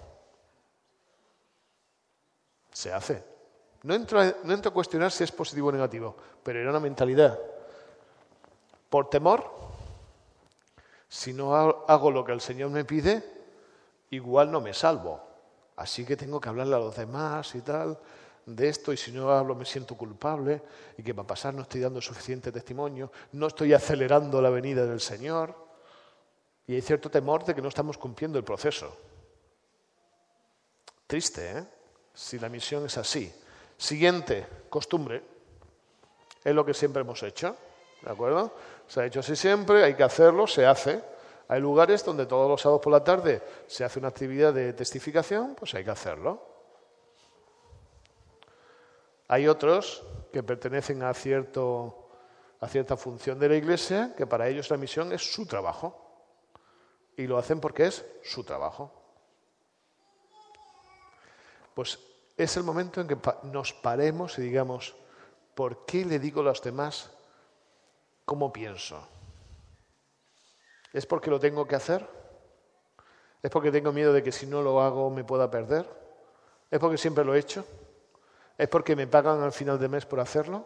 A: Se hace. No entro a cuestionar si es positivo o negativo, pero era una mentalidad. Por temor, si no hago lo que el Señor me pide, igual no me salvo. Así que tengo que hablarle a los demás y tal, de esto, y si no hablo me siento culpable, y que para pasar no estoy dando suficiente testimonio, no estoy acelerando la venida del Señor, y hay cierto temor de que no estamos cumpliendo el proceso. Triste, si la misión es así. Siguiente, costumbre. Es lo que siempre hemos hecho, ¿de acuerdo? Se ha hecho así siempre, hay que hacerlo, se hace. Hay lugares donde todos los sábados por la tarde se hace una actividad de testificación, pues hay que hacerlo. Hay otros que pertenecen a cierta función de la Iglesia, que para ellos la misión es su trabajo. Y lo hacen porque es su trabajo. Pues es el momento en que nos paremos y digamos, ¿por qué le digo a los demás cómo pienso? ¿Es porque lo tengo que hacer? ¿Es porque tengo miedo de que si no lo hago me pueda perder? ¿Es porque siempre lo he hecho? ¿Es porque me pagan al final de mes por hacerlo?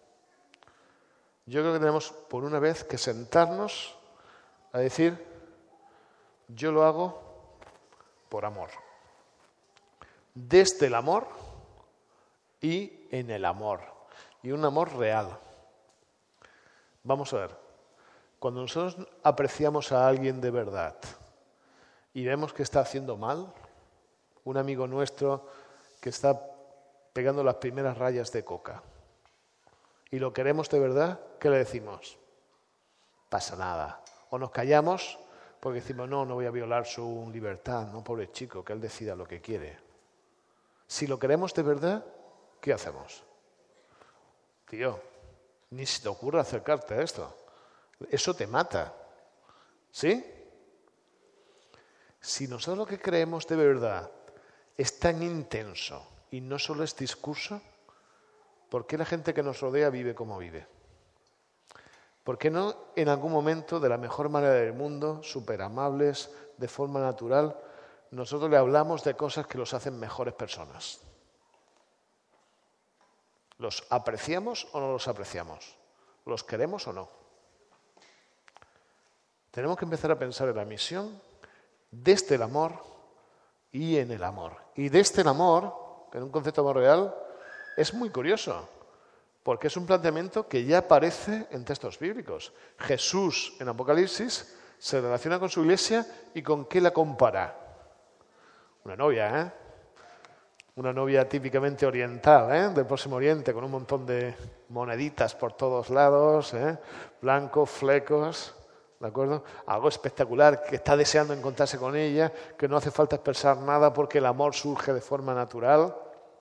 A: Yo creo que tenemos por una vez que sentarnos a decir, yo lo hago por amor. Desde el amor y en el amor. Y un amor real. Vamos a ver. Cuando nosotros apreciamos a alguien de verdad y vemos que está haciendo mal, un amigo nuestro que está pegando las primeras rayas de coca, y lo queremos de verdad, ¿qué le decimos? Pasa nada. O nos callamos porque decimos, no voy a violar su libertad, no, pobre chico, que él decida lo que quiere. Si lo queremos de verdad, ¿qué hacemos? Tío, ni se te ocurra acercarte a esto. Eso te mata. ¿Sí? Si nosotros lo que creemos de verdad es tan intenso y no solo es discurso, ¿por qué la gente que nos rodea vive como vive? ¿Por qué no en algún momento, de la mejor manera del mundo, súper amables, de forma natural, nosotros le hablamos de cosas que los hacen mejores personas? ¿Los apreciamos o no los apreciamos? ¿Los queremos o no? Tenemos que empezar a pensar en la misión desde el amor y en el amor. Y desde el amor, en un concepto más real, es muy curioso, porque es un planteamiento que ya aparece en textos bíblicos. Jesús, en Apocalipsis, se relaciona con su iglesia y ¿con qué la compara? Una novia, Una novia típicamente oriental, del Próximo Oriente, con un montón de moneditas por todos lados, blancos, flecos, ¿de acuerdo? Algo espectacular, que está deseando encontrarse con ella, que no hace falta expresar nada porque el amor surge de forma natural.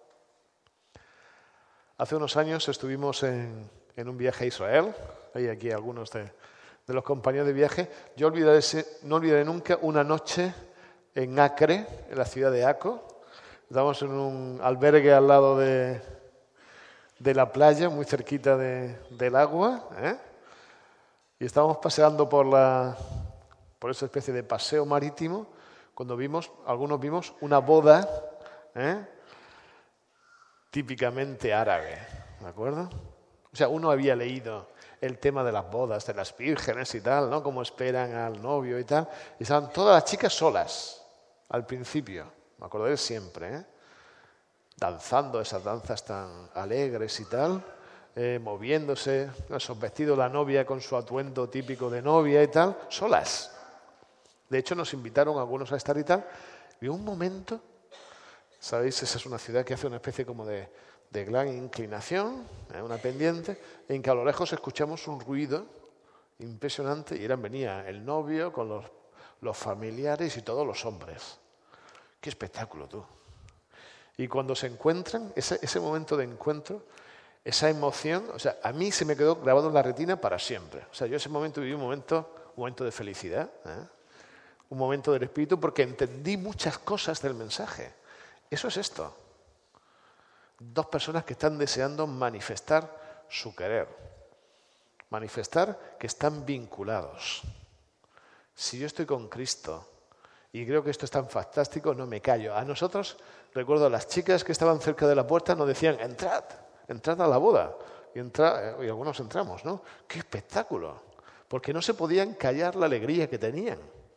A: Hace unos años estuvimos en un viaje a Israel, hay aquí algunos de los compañeros de viaje. Yo no olvidaré nunca una noche en Acre, en la ciudad de Aco. Estábamos en un albergue al lado de la playa, muy cerquita del agua, ¿eh? Y estábamos paseando por esa especie de paseo marítimo, cuando algunos vimos una boda, ¿eh? Típicamente árabe, ¿de acuerdo? O sea, uno había leído el tema de las bodas, de las vírgenes y tal, ¿no? Cómo esperan al novio y tal. Y estaban todas las chicas solas, al principio, me acordaré siempre, ¿eh? Danzando esas danzas tan alegres y tal, moviéndose, esos vestidos, la novia con su atuendo típico de novia y tal, solas. De hecho, nos invitaron algunos a estar y tal, y un momento, ¿sabéis? Esa es una ciudad que hace una especie como de gran inclinación, una pendiente, en que a lo lejos escuchamos un ruido impresionante y venía el novio con los familiares y todos los hombres. ¡Qué espectáculo, tú! Y cuando se encuentran, ese momento de encuentro, esa emoción, o sea, a mí se me quedó grabado en la retina para siempre. O sea, yo ese momento viví un momento de felicidad, ¿eh? Un momento del espíritu, porque entendí muchas cosas del mensaje. Eso es esto. Dos personas que están deseando manifestar su querer, manifestar que están vinculados. Si yo estoy con Cristo y creo que esto es tan fantástico, no me callo. A nosotros, recuerdo, las chicas que estaban cerca de la puerta nos decían, entrad a la boda. Y algunos entramos, ¿no? ¡Qué espectáculo! Porque no se podían callar la alegría que tenían.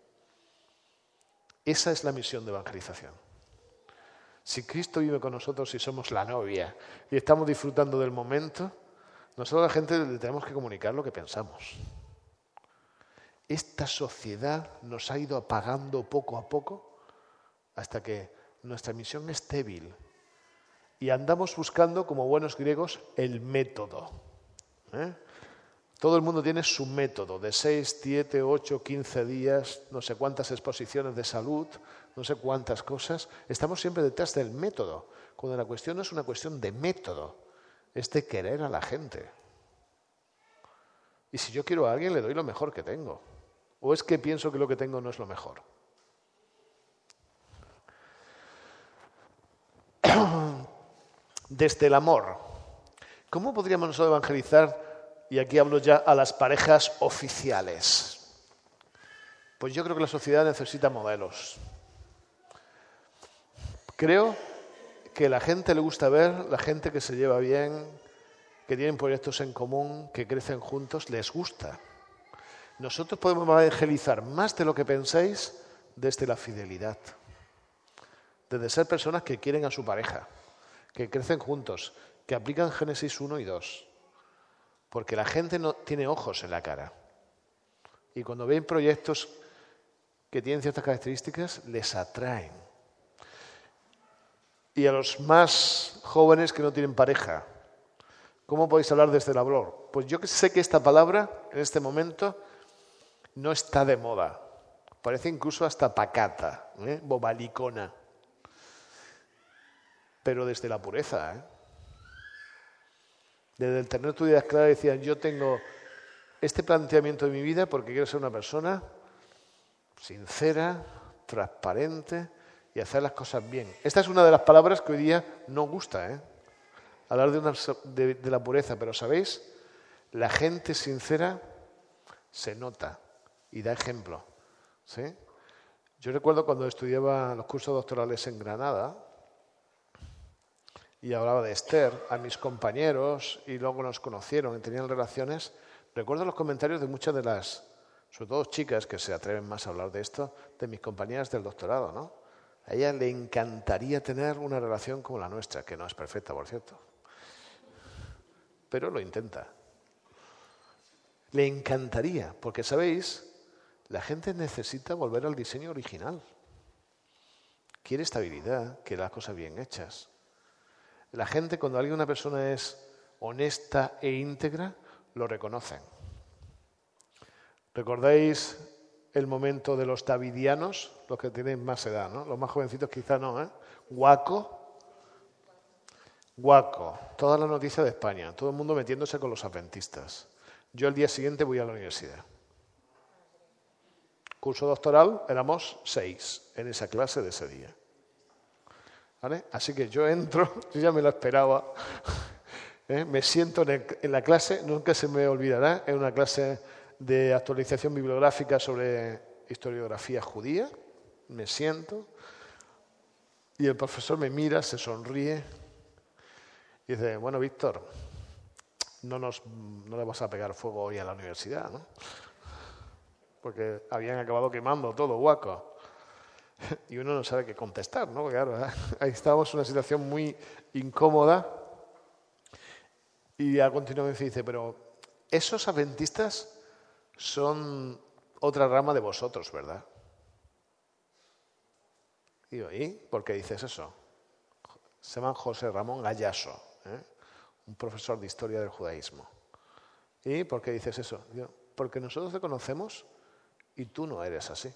A: Esa es la misión de evangelización. Si Cristo vive con nosotros y somos la novia y estamos disfrutando del momento, nosotros a la gente le tenemos que comunicar lo que pensamos. Esta sociedad nos ha ido apagando poco a poco hasta que nuestra misión es débil y andamos buscando, como buenos griegos, el método, ¿eh? Todo el mundo tiene su método de 6, 7, 8, 15 días, no sé cuántas exposiciones de salud, no sé cuántas cosas. Estamos siempre detrás del método, cuando la cuestión no es una cuestión de método, es de querer a la gente. Y si yo quiero a alguien, le doy lo mejor que tengo. ¿O es que pienso que lo que tengo no es lo mejor? Desde el amor. ¿Cómo podríamos nosotros evangelizar? Y aquí hablo ya a las parejas oficiales. Pues yo creo que la sociedad necesita modelos. Creo que a la gente le gusta ver, la gente que se lleva bien, que tienen proyectos en común, que crecen juntos, les gusta. Nosotros podemos evangelizar más de lo que pensáis desde la fidelidad. Desde ser personas que quieren a su pareja, que crecen juntos, que aplican Génesis 1 y 2. Porque la gente no tiene ojos en la cara. Y cuando ven proyectos que tienen ciertas características, les atraen. Y a los más jóvenes que no tienen pareja, ¿cómo podéis hablar desde el amor? Pues yo sé que esta palabra, en este momento, no está de moda. Parece incluso hasta pacata, bobalicona. Pero desde la pureza, Desde el tener tu idea clara decían, yo tengo este planteamiento de mi vida porque quiero ser una persona sincera, transparente y hacer las cosas bien. Esta es una de las palabras que hoy día no gusta, hablar de la pureza, pero ¿sabéis? La gente sincera se nota y da ejemplo, ¿sí? Yo recuerdo cuando estudiaba los cursos doctorales en Granada, y hablaba de Esther a mis compañeros y luego nos conocieron y tenían relaciones. Recuerdo los comentarios de muchas de las, sobre todo chicas que se atreven más a hablar de esto, de mis compañeras del doctorado, ¿no? A ella le encantaría tener una relación como la nuestra, que no es perfecta, por cierto, pero lo intenta. Le encantaría, porque, ¿sabéis? La gente necesita volver al diseño original. Quiere estabilidad, quiere las cosas bien hechas. La gente, cuando una persona es honesta e íntegra, lo reconocen. ¿Recordáis el momento de los davidianos? Los que tienen más edad, ¿no? Los más jovencitos quizá no, Guaco, toda la noticia de España, todo el mundo metiéndose con los adventistas. Yo el día siguiente voy a la universidad. curso doctoral éramos 6 en esa clase de ese día. ¿Vale? Así que yo entro, yo ya me lo esperaba, me siento en la clase, nunca se me olvidará, es una clase de actualización bibliográfica sobre historiografía judía, me siento y el profesor me mira, se sonríe y dice, bueno, Víctor, no le vas a pegar fuego hoy a la universidad, ¿no? Porque habían acabado quemando todo, Huaco. Y uno no sabe qué contestar, ¿no? Porque claro, ahí estábamos en una situación muy incómoda. Y a continuación dice, pero esos adventistas son otra rama de vosotros, ¿verdad? Y yo, ¿y por qué dices eso? Se llama José Ramón Gallaso, un profesor de historia del judaísmo. ¿Y por qué dices eso? Yo, porque nosotros te conocemos y tú no eres así.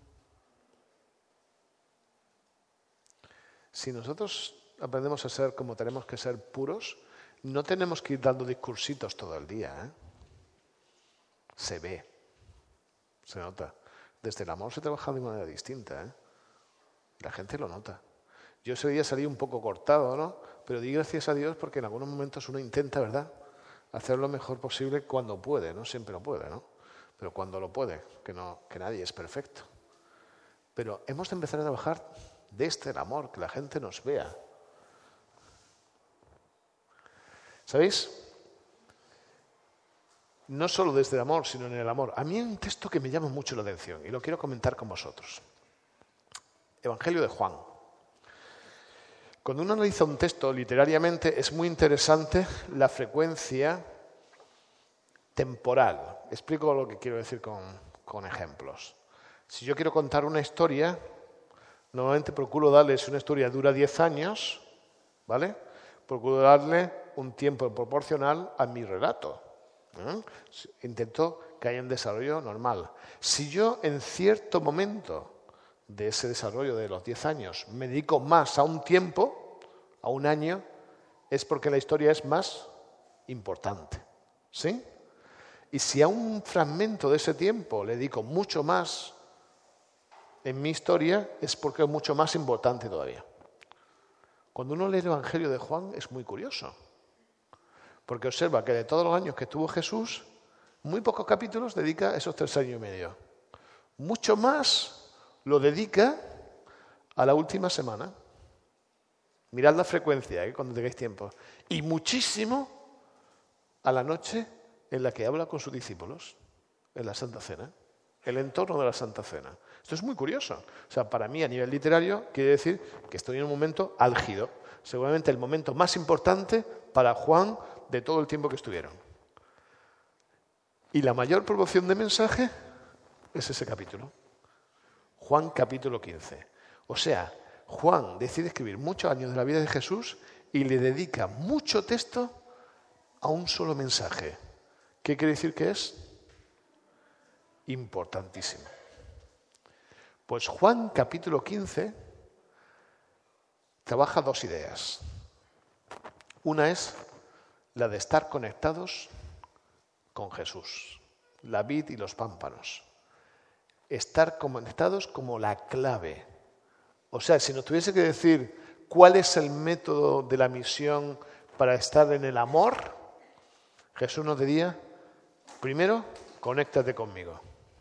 A: Si nosotros aprendemos a ser como tenemos que ser puros, no tenemos que ir dando discursitos todo el día. Se ve, se nota. Desde el amor se trabaja de manera distinta. La gente lo nota. Yo ese día salí un poco cortado, ¿no? Pero di gracias a Dios porque en algunos momentos uno intenta, ¿verdad?, hacer lo mejor posible cuando puede, no siempre lo puede, ¿no? Pero cuando lo puede, que nadie es perfecto. Pero hemos de empezar a trabajar desde el amor, que la gente nos vea. ¿Sabéis? No solo desde el amor, sino en el amor. A mí hay un texto que me llama mucho la atención y lo quiero comentar con vosotros. Evangelio de Juan. Cuando uno analiza un texto literariamente es muy interesante la frecuencia temporal. Explico lo que quiero decir con ejemplos. Si yo quiero contar una historia, normalmente procuro darle, si una historia dura 10 años, ¿vale? Procuro darle un tiempo proporcional a mi relato. Intento que haya un desarrollo normal. Si yo en cierto momento de ese desarrollo de los 10 años me dedico más a un tiempo, a un año, es porque la historia es más importante. ¿Sí? Y si a un fragmento de ese tiempo le dedico mucho más en mi historia, es porque es mucho más importante todavía. Cuando uno lee el Evangelio de Juan es muy curioso, porque observa que de todos los años que estuvo Jesús, muy pocos capítulos dedica a esos 3 años y medio. Mucho más lo dedica a la última semana. Mirad la frecuencia, cuando tengáis tiempo. Y muchísimo a la noche en la que habla con sus discípulos, en la Santa Cena, el entorno de la Santa Cena. Esto es muy curioso. O sea, para mí, a nivel literario, quiere decir que estoy en un momento álgido. Seguramente el momento más importante para Juan de todo el tiempo que estuvieron. Y la mayor proporción de mensaje es ese capítulo. Juan capítulo 15. O sea, Juan decide escribir muchos años de la vida de Jesús y le dedica mucho texto a un solo mensaje. ¿Qué quiere decir que es? Importantísimo. Pues Juan capítulo 15 trabaja 2 ideas. Una es la de estar conectados con Jesús, la vid y los pámpanos. Estar conectados como la clave. O sea, si nos tuviese que decir cuál es el método de la misión para estar en el amor, Jesús nos diría, primero, conéctate conmigo.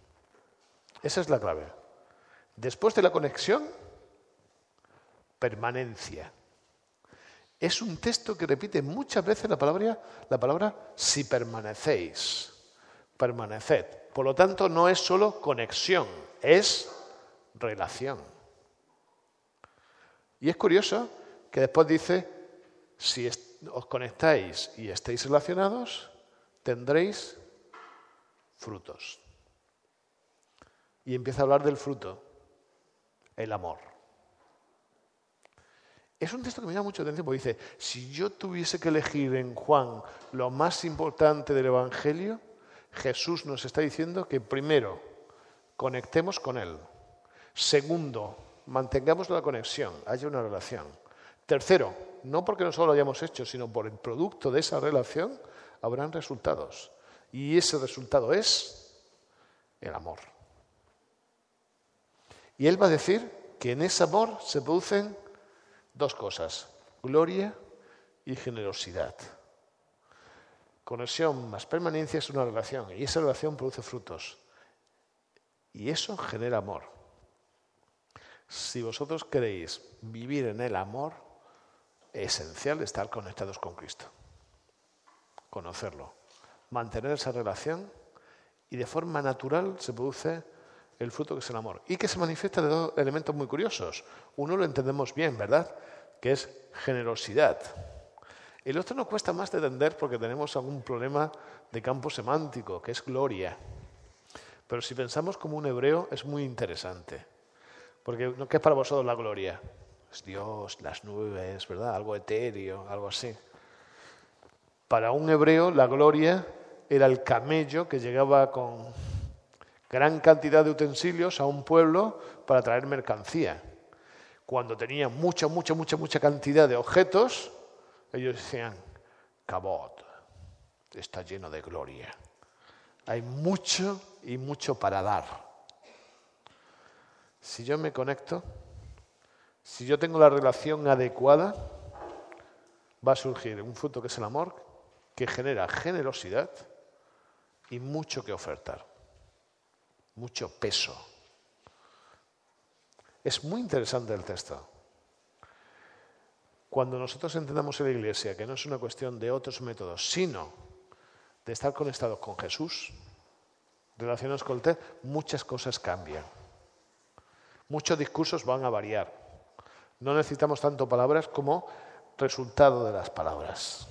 A: Esa es la clave. Después de la conexión, permanencia. Es un texto que repite muchas veces la palabra si permanecéis. Permaneced. Por lo tanto, no es solo conexión, es relación. Y es curioso que después dice, si os conectáis y estáis relacionados, tendréis frutos. Y empieza a hablar del fruto, el amor. Es un texto que me llama mucho la atención porque dice, si yo tuviese que elegir en Juan lo más importante del Evangelio, Jesús nos está diciendo que primero, conectemos con Él. Segundo, mantengamos la conexión, haya una relación. Tercero, no porque nosotros lo hayamos hecho, sino por el producto de esa relación, habrán resultados. Y ese resultado es el amor. Y él va a decir que en ese amor se producen dos cosas, gloria y generosidad. Conexión más permanencia es una relación y esa relación produce frutos. Y eso genera amor. Si vosotros queréis vivir en el amor, es esencial estar conectados con Cristo. Conocerlo, mantener esa relación y de forma natural se produce el fruto que es el amor. Y que se manifiesta de dos elementos muy curiosos. Uno lo entendemos bien, ¿verdad? Que es generosidad. El otro nos cuesta más de entender porque tenemos algún problema de campo semántico, que es gloria. Pero si pensamos como un hebreo es muy interesante. Porque ¿qué es para vosotros la gloria? Es Dios, las nubes, ¿verdad? Algo etéreo, algo así. Para un hebreo la gloria era el camello que llegaba con gran cantidad de utensilios a un pueblo para traer mercancía. Cuando tenía mucha cantidad de objetos, ellos decían, Kabod, está lleno de gloria. Hay mucho y mucho para dar. Si yo me conecto, si yo tengo la relación adecuada, va a surgir un fruto que es el amor, que genera generosidad y mucho que ofertar, mucho peso. Es muy interesante el texto. Cuando nosotros entendamos en la Iglesia que no es una cuestión de otros métodos, sino de estar conectados con Jesús, relacionados con él, muchas cosas cambian. Muchos discursos van a variar. No necesitamos tanto palabras como resultado de las palabras.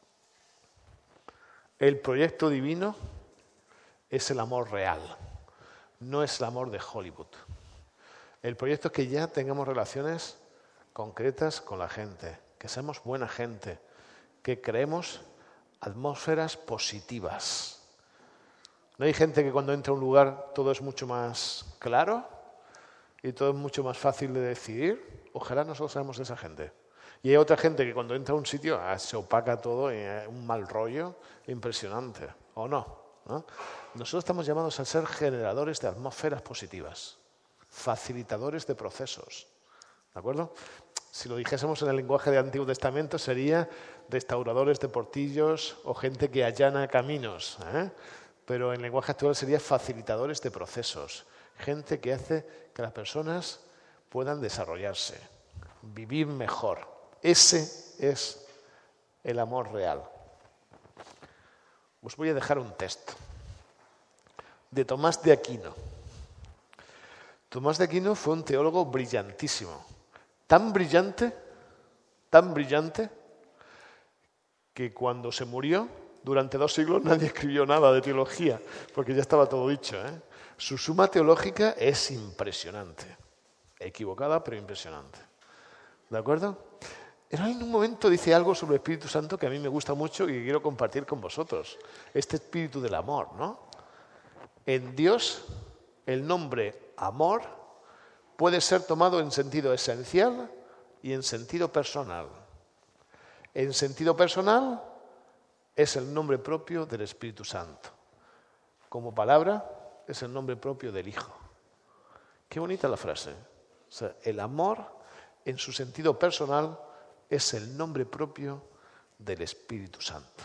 A: El proyecto divino es el amor real, no es el amor de Hollywood. El proyecto es que ya tengamos relaciones concretas con la gente, que seamos buena gente, que creemos atmósferas positivas. ¿No hay gente que cuando entra a un lugar todo es mucho más claro y todo es mucho más fácil de decidir? Ojalá nosotros seamos de esa gente. Y hay otra gente que cuando entra a un sitio se opaca todo y un mal rollo impresionante, ¿o no? Nosotros estamos llamados a ser generadores de atmósferas positivas, facilitadores de procesos, ¿de acuerdo? Si lo dijésemos en el lenguaje del Antiguo Testamento sería restauradores de portillos o gente que allana caminos, pero en lenguaje actual sería facilitadores de procesos, gente que hace que las personas puedan desarrollarse, vivir mejor. Ese es el amor real. Os voy a dejar un texto de Tomás de Aquino. Tomás de Aquino fue un teólogo brillantísimo. Tan brillante, que cuando se murió, durante 2 siglos nadie escribió nada de teología, porque ya estaba todo dicho. Su suma teológica es impresionante. Equivocada, pero impresionante. ¿De acuerdo? Pero en un momento dice algo sobre el Espíritu Santo que a mí me gusta mucho y que quiero compartir con vosotros. Este espíritu del amor, ¿no? En Dios, el nombre amor puede ser tomado en sentido esencial y en sentido personal. En sentido personal es el nombre propio del Espíritu Santo. Como palabra es el nombre propio del Hijo. Qué bonita la frase. O sea, el amor en su sentido personal es el nombre propio del Espíritu Santo.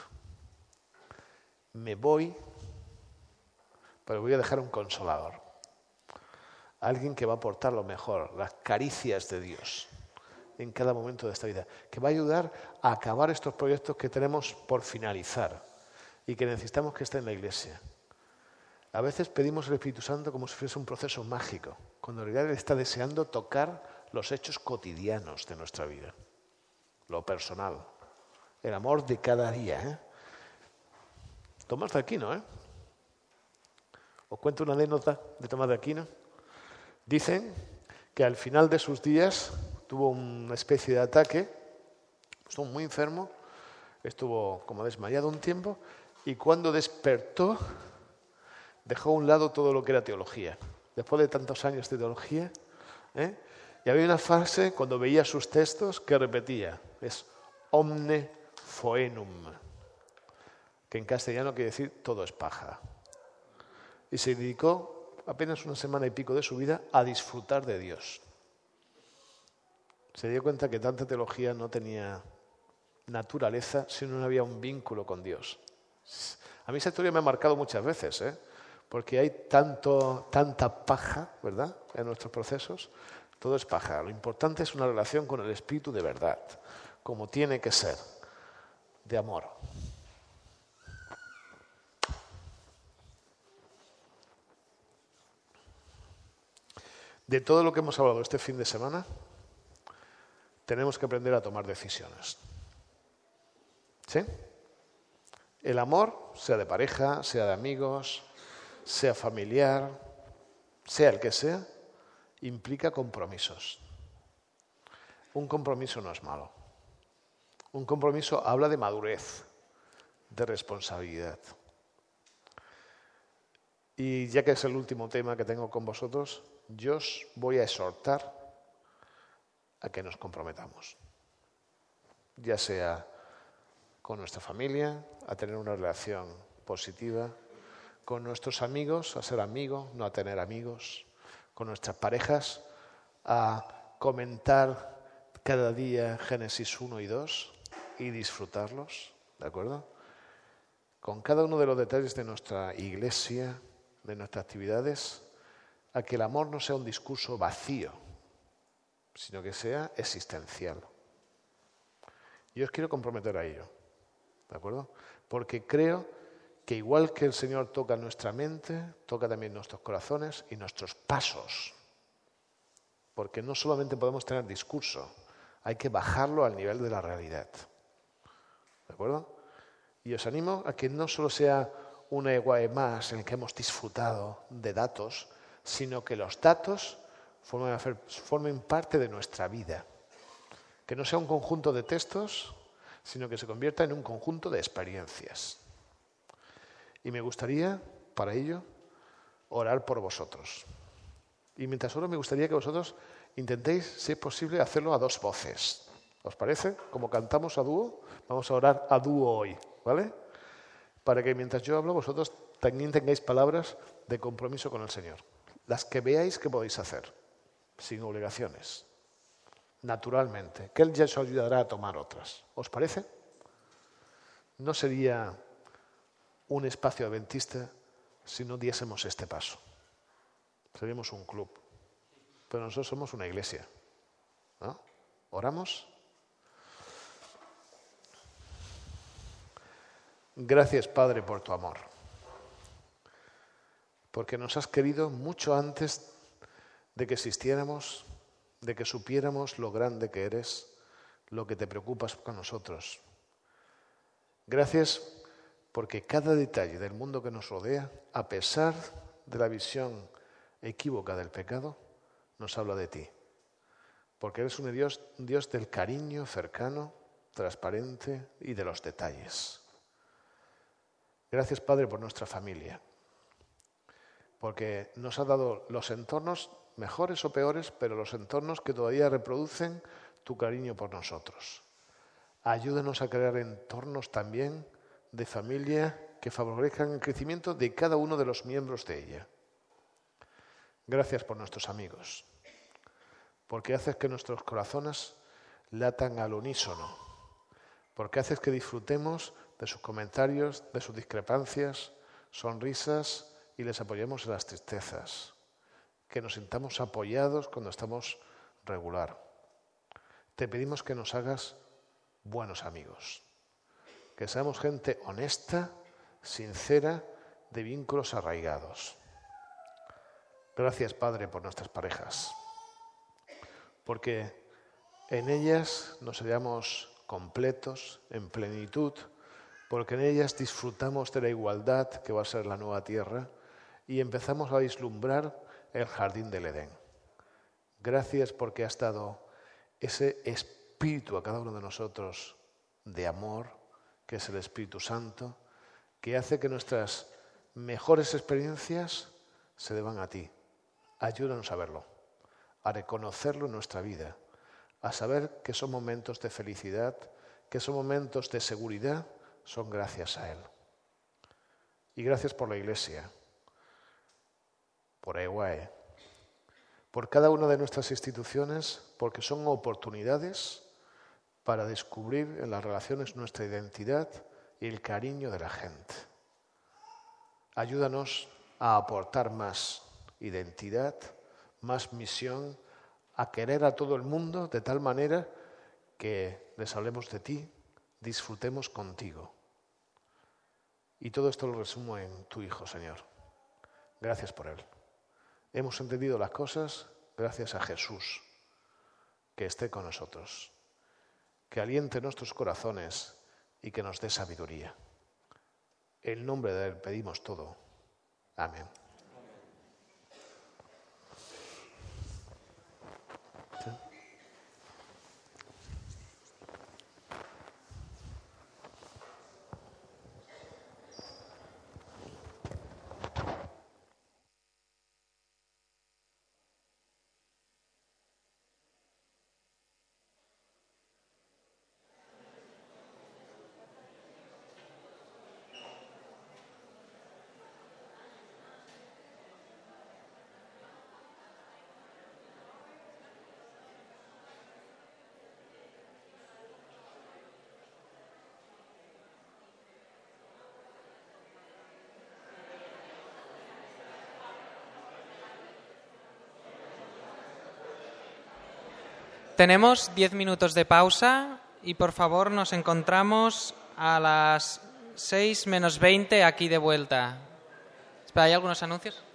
A: Me voy, pero voy a dejar un consolador. Alguien que va a aportar lo mejor, las caricias de Dios en cada momento de esta vida, que va a ayudar a acabar estos proyectos que tenemos por finalizar y que necesitamos que esté en la Iglesia. A veces pedimos el Espíritu Santo como si fuese un proceso mágico, cuando en realidad Él está deseando tocar los hechos cotidianos de nuestra vida, lo personal, el amor de cada día. Tomás de Aquino, Os cuento una anécdota de Tomás de Aquino. Dicen que al final de sus días tuvo una especie de ataque, estuvo muy enfermo, estuvo como desmayado un tiempo y cuando despertó dejó a un lado todo lo que era teología. Después de tantos años de teología, y había una frase cuando veía sus textos que repetía, es omne foenum, que en castellano quiere decir todo es paja. Y se dedicó apenas una semana y pico de su vida a disfrutar de Dios. Se dio cuenta que tanta teología no tenía naturaleza si no había un vínculo con Dios. A mí esa historia me ha marcado muchas veces, porque hay tanta paja, ¿verdad?, en nuestros procesos. Todo es paja. Lo importante es una relación con el Espíritu de verdad, como tiene que ser, de amor. De todo lo que hemos hablado este fin de semana, tenemos que aprender a tomar decisiones. ¿Sí? El amor, sea de pareja, sea de amigos, sea familiar, sea el que sea, implica compromisos. Un compromiso no es malo. Un compromiso habla de madurez, de responsabilidad. Y ya que es el último tema que tengo con vosotros, yo os voy a exhortar a que nos comprometamos. Ya sea con nuestra familia, a tener una relación positiva, con nuestros amigos, a ser amigos, no a tener amigos, con nuestras parejas, a comentar cada día Génesis 1 y 2 y disfrutarlos, ¿de acuerdo? Con cada uno de los detalles de nuestra iglesia, de nuestras actividades, a que el amor no sea un discurso vacío, sino que sea existencial. Yo os quiero comprometer a ello, ¿de acuerdo? Porque creo que igual que el Señor toca nuestra mente, toca también nuestros corazones y nuestros pasos. Porque no solamente podemos tener discurso, hay que bajarlo al nivel de la realidad. ¿De acuerdo? Y os animo a que no solo sea una EWAE más en el que hemos disfrutado de datos, sino que los datos formen parte de nuestra vida. Que no sea un conjunto de textos, sino que se convierta en un conjunto de experiencias. Y me gustaría, para ello, orar por vosotros. Y mientras oro, me gustaría que vosotros intentéis, si es posible, hacerlo a dos voces. ¿Os parece? Como cantamos a dúo, vamos a orar a dúo hoy, ¿vale? Para que mientras yo hablo, vosotros también tengáis palabras de compromiso con el Señor. Las que veáis que podéis hacer, sin obligaciones, naturalmente, que Él ya os ayudará a tomar otras. ¿Os parece? No sería un espacio adventista si no diésemos este paso. Seríamos un club, pero nosotros somos una iglesia, ¿no? ¿Oramos? Gracias, Padre, por tu amor, porque nos has querido mucho antes de que existiéramos, de que supiéramos lo grande que eres, lo que te preocupas con nosotros. Gracias porque cada detalle del mundo que nos rodea, a pesar de la visión equívoca del pecado, nos habla de ti. Porque eres un Dios del cariño cercano, transparente y de los detalles. Gracias, Padre, por nuestra familia. Porque nos ha dado los entornos mejores o peores, pero los entornos que todavía reproducen tu cariño por nosotros. Ayúdanos a crear entornos también de familia que favorezcan el crecimiento de cada uno de los miembros de ella. Gracias por nuestros amigos, porque haces que nuestros corazones latan al unísono, porque haces que disfrutemos de sus comentarios, de sus discrepancias, sonrisas y les apoyemos en las tristezas, que nos sintamos apoyados cuando estamos regular. Te pedimos que nos hagas buenos amigos, que seamos gente honesta, sincera, de vínculos arraigados. Gracias, Padre, por nuestras parejas, porque en ellas nos hallamos completos, en plenitud, porque en ellas disfrutamos de la igualdad que va a ser la nueva tierra y empezamos a vislumbrar el jardín del Edén. Gracias porque has dado ese espíritu a cada uno de nosotros de amor, que es el Espíritu Santo, que hace que nuestras mejores experiencias se deban a ti. Ayúdanos a verlo, a reconocerlo en nuestra vida, a saber que son momentos de felicidad, que son momentos de seguridad, son gracias a Él. Y gracias por la Iglesia, por EWAE, por cada una de nuestras instituciones, porque son oportunidades para descubrir en las relaciones nuestra identidad y el cariño de la gente. Ayúdanos a aportar más identidad, más misión, a querer a todo el mundo de tal manera que les hablemos de ti, disfrutemos contigo. Y todo esto lo resumo en tu Hijo, Señor. Gracias por Él. Hemos entendido las cosas gracias a Jesús, que esté con nosotros, que aliente nuestros corazones y que nos dé sabiduría. En nombre de Él pedimos todo. Amén.
B: Tenemos 10 minutos de pausa y por favor nos encontramos a las 6 menos 20 aquí de vuelta. Espera, ¿hay algunos anuncios?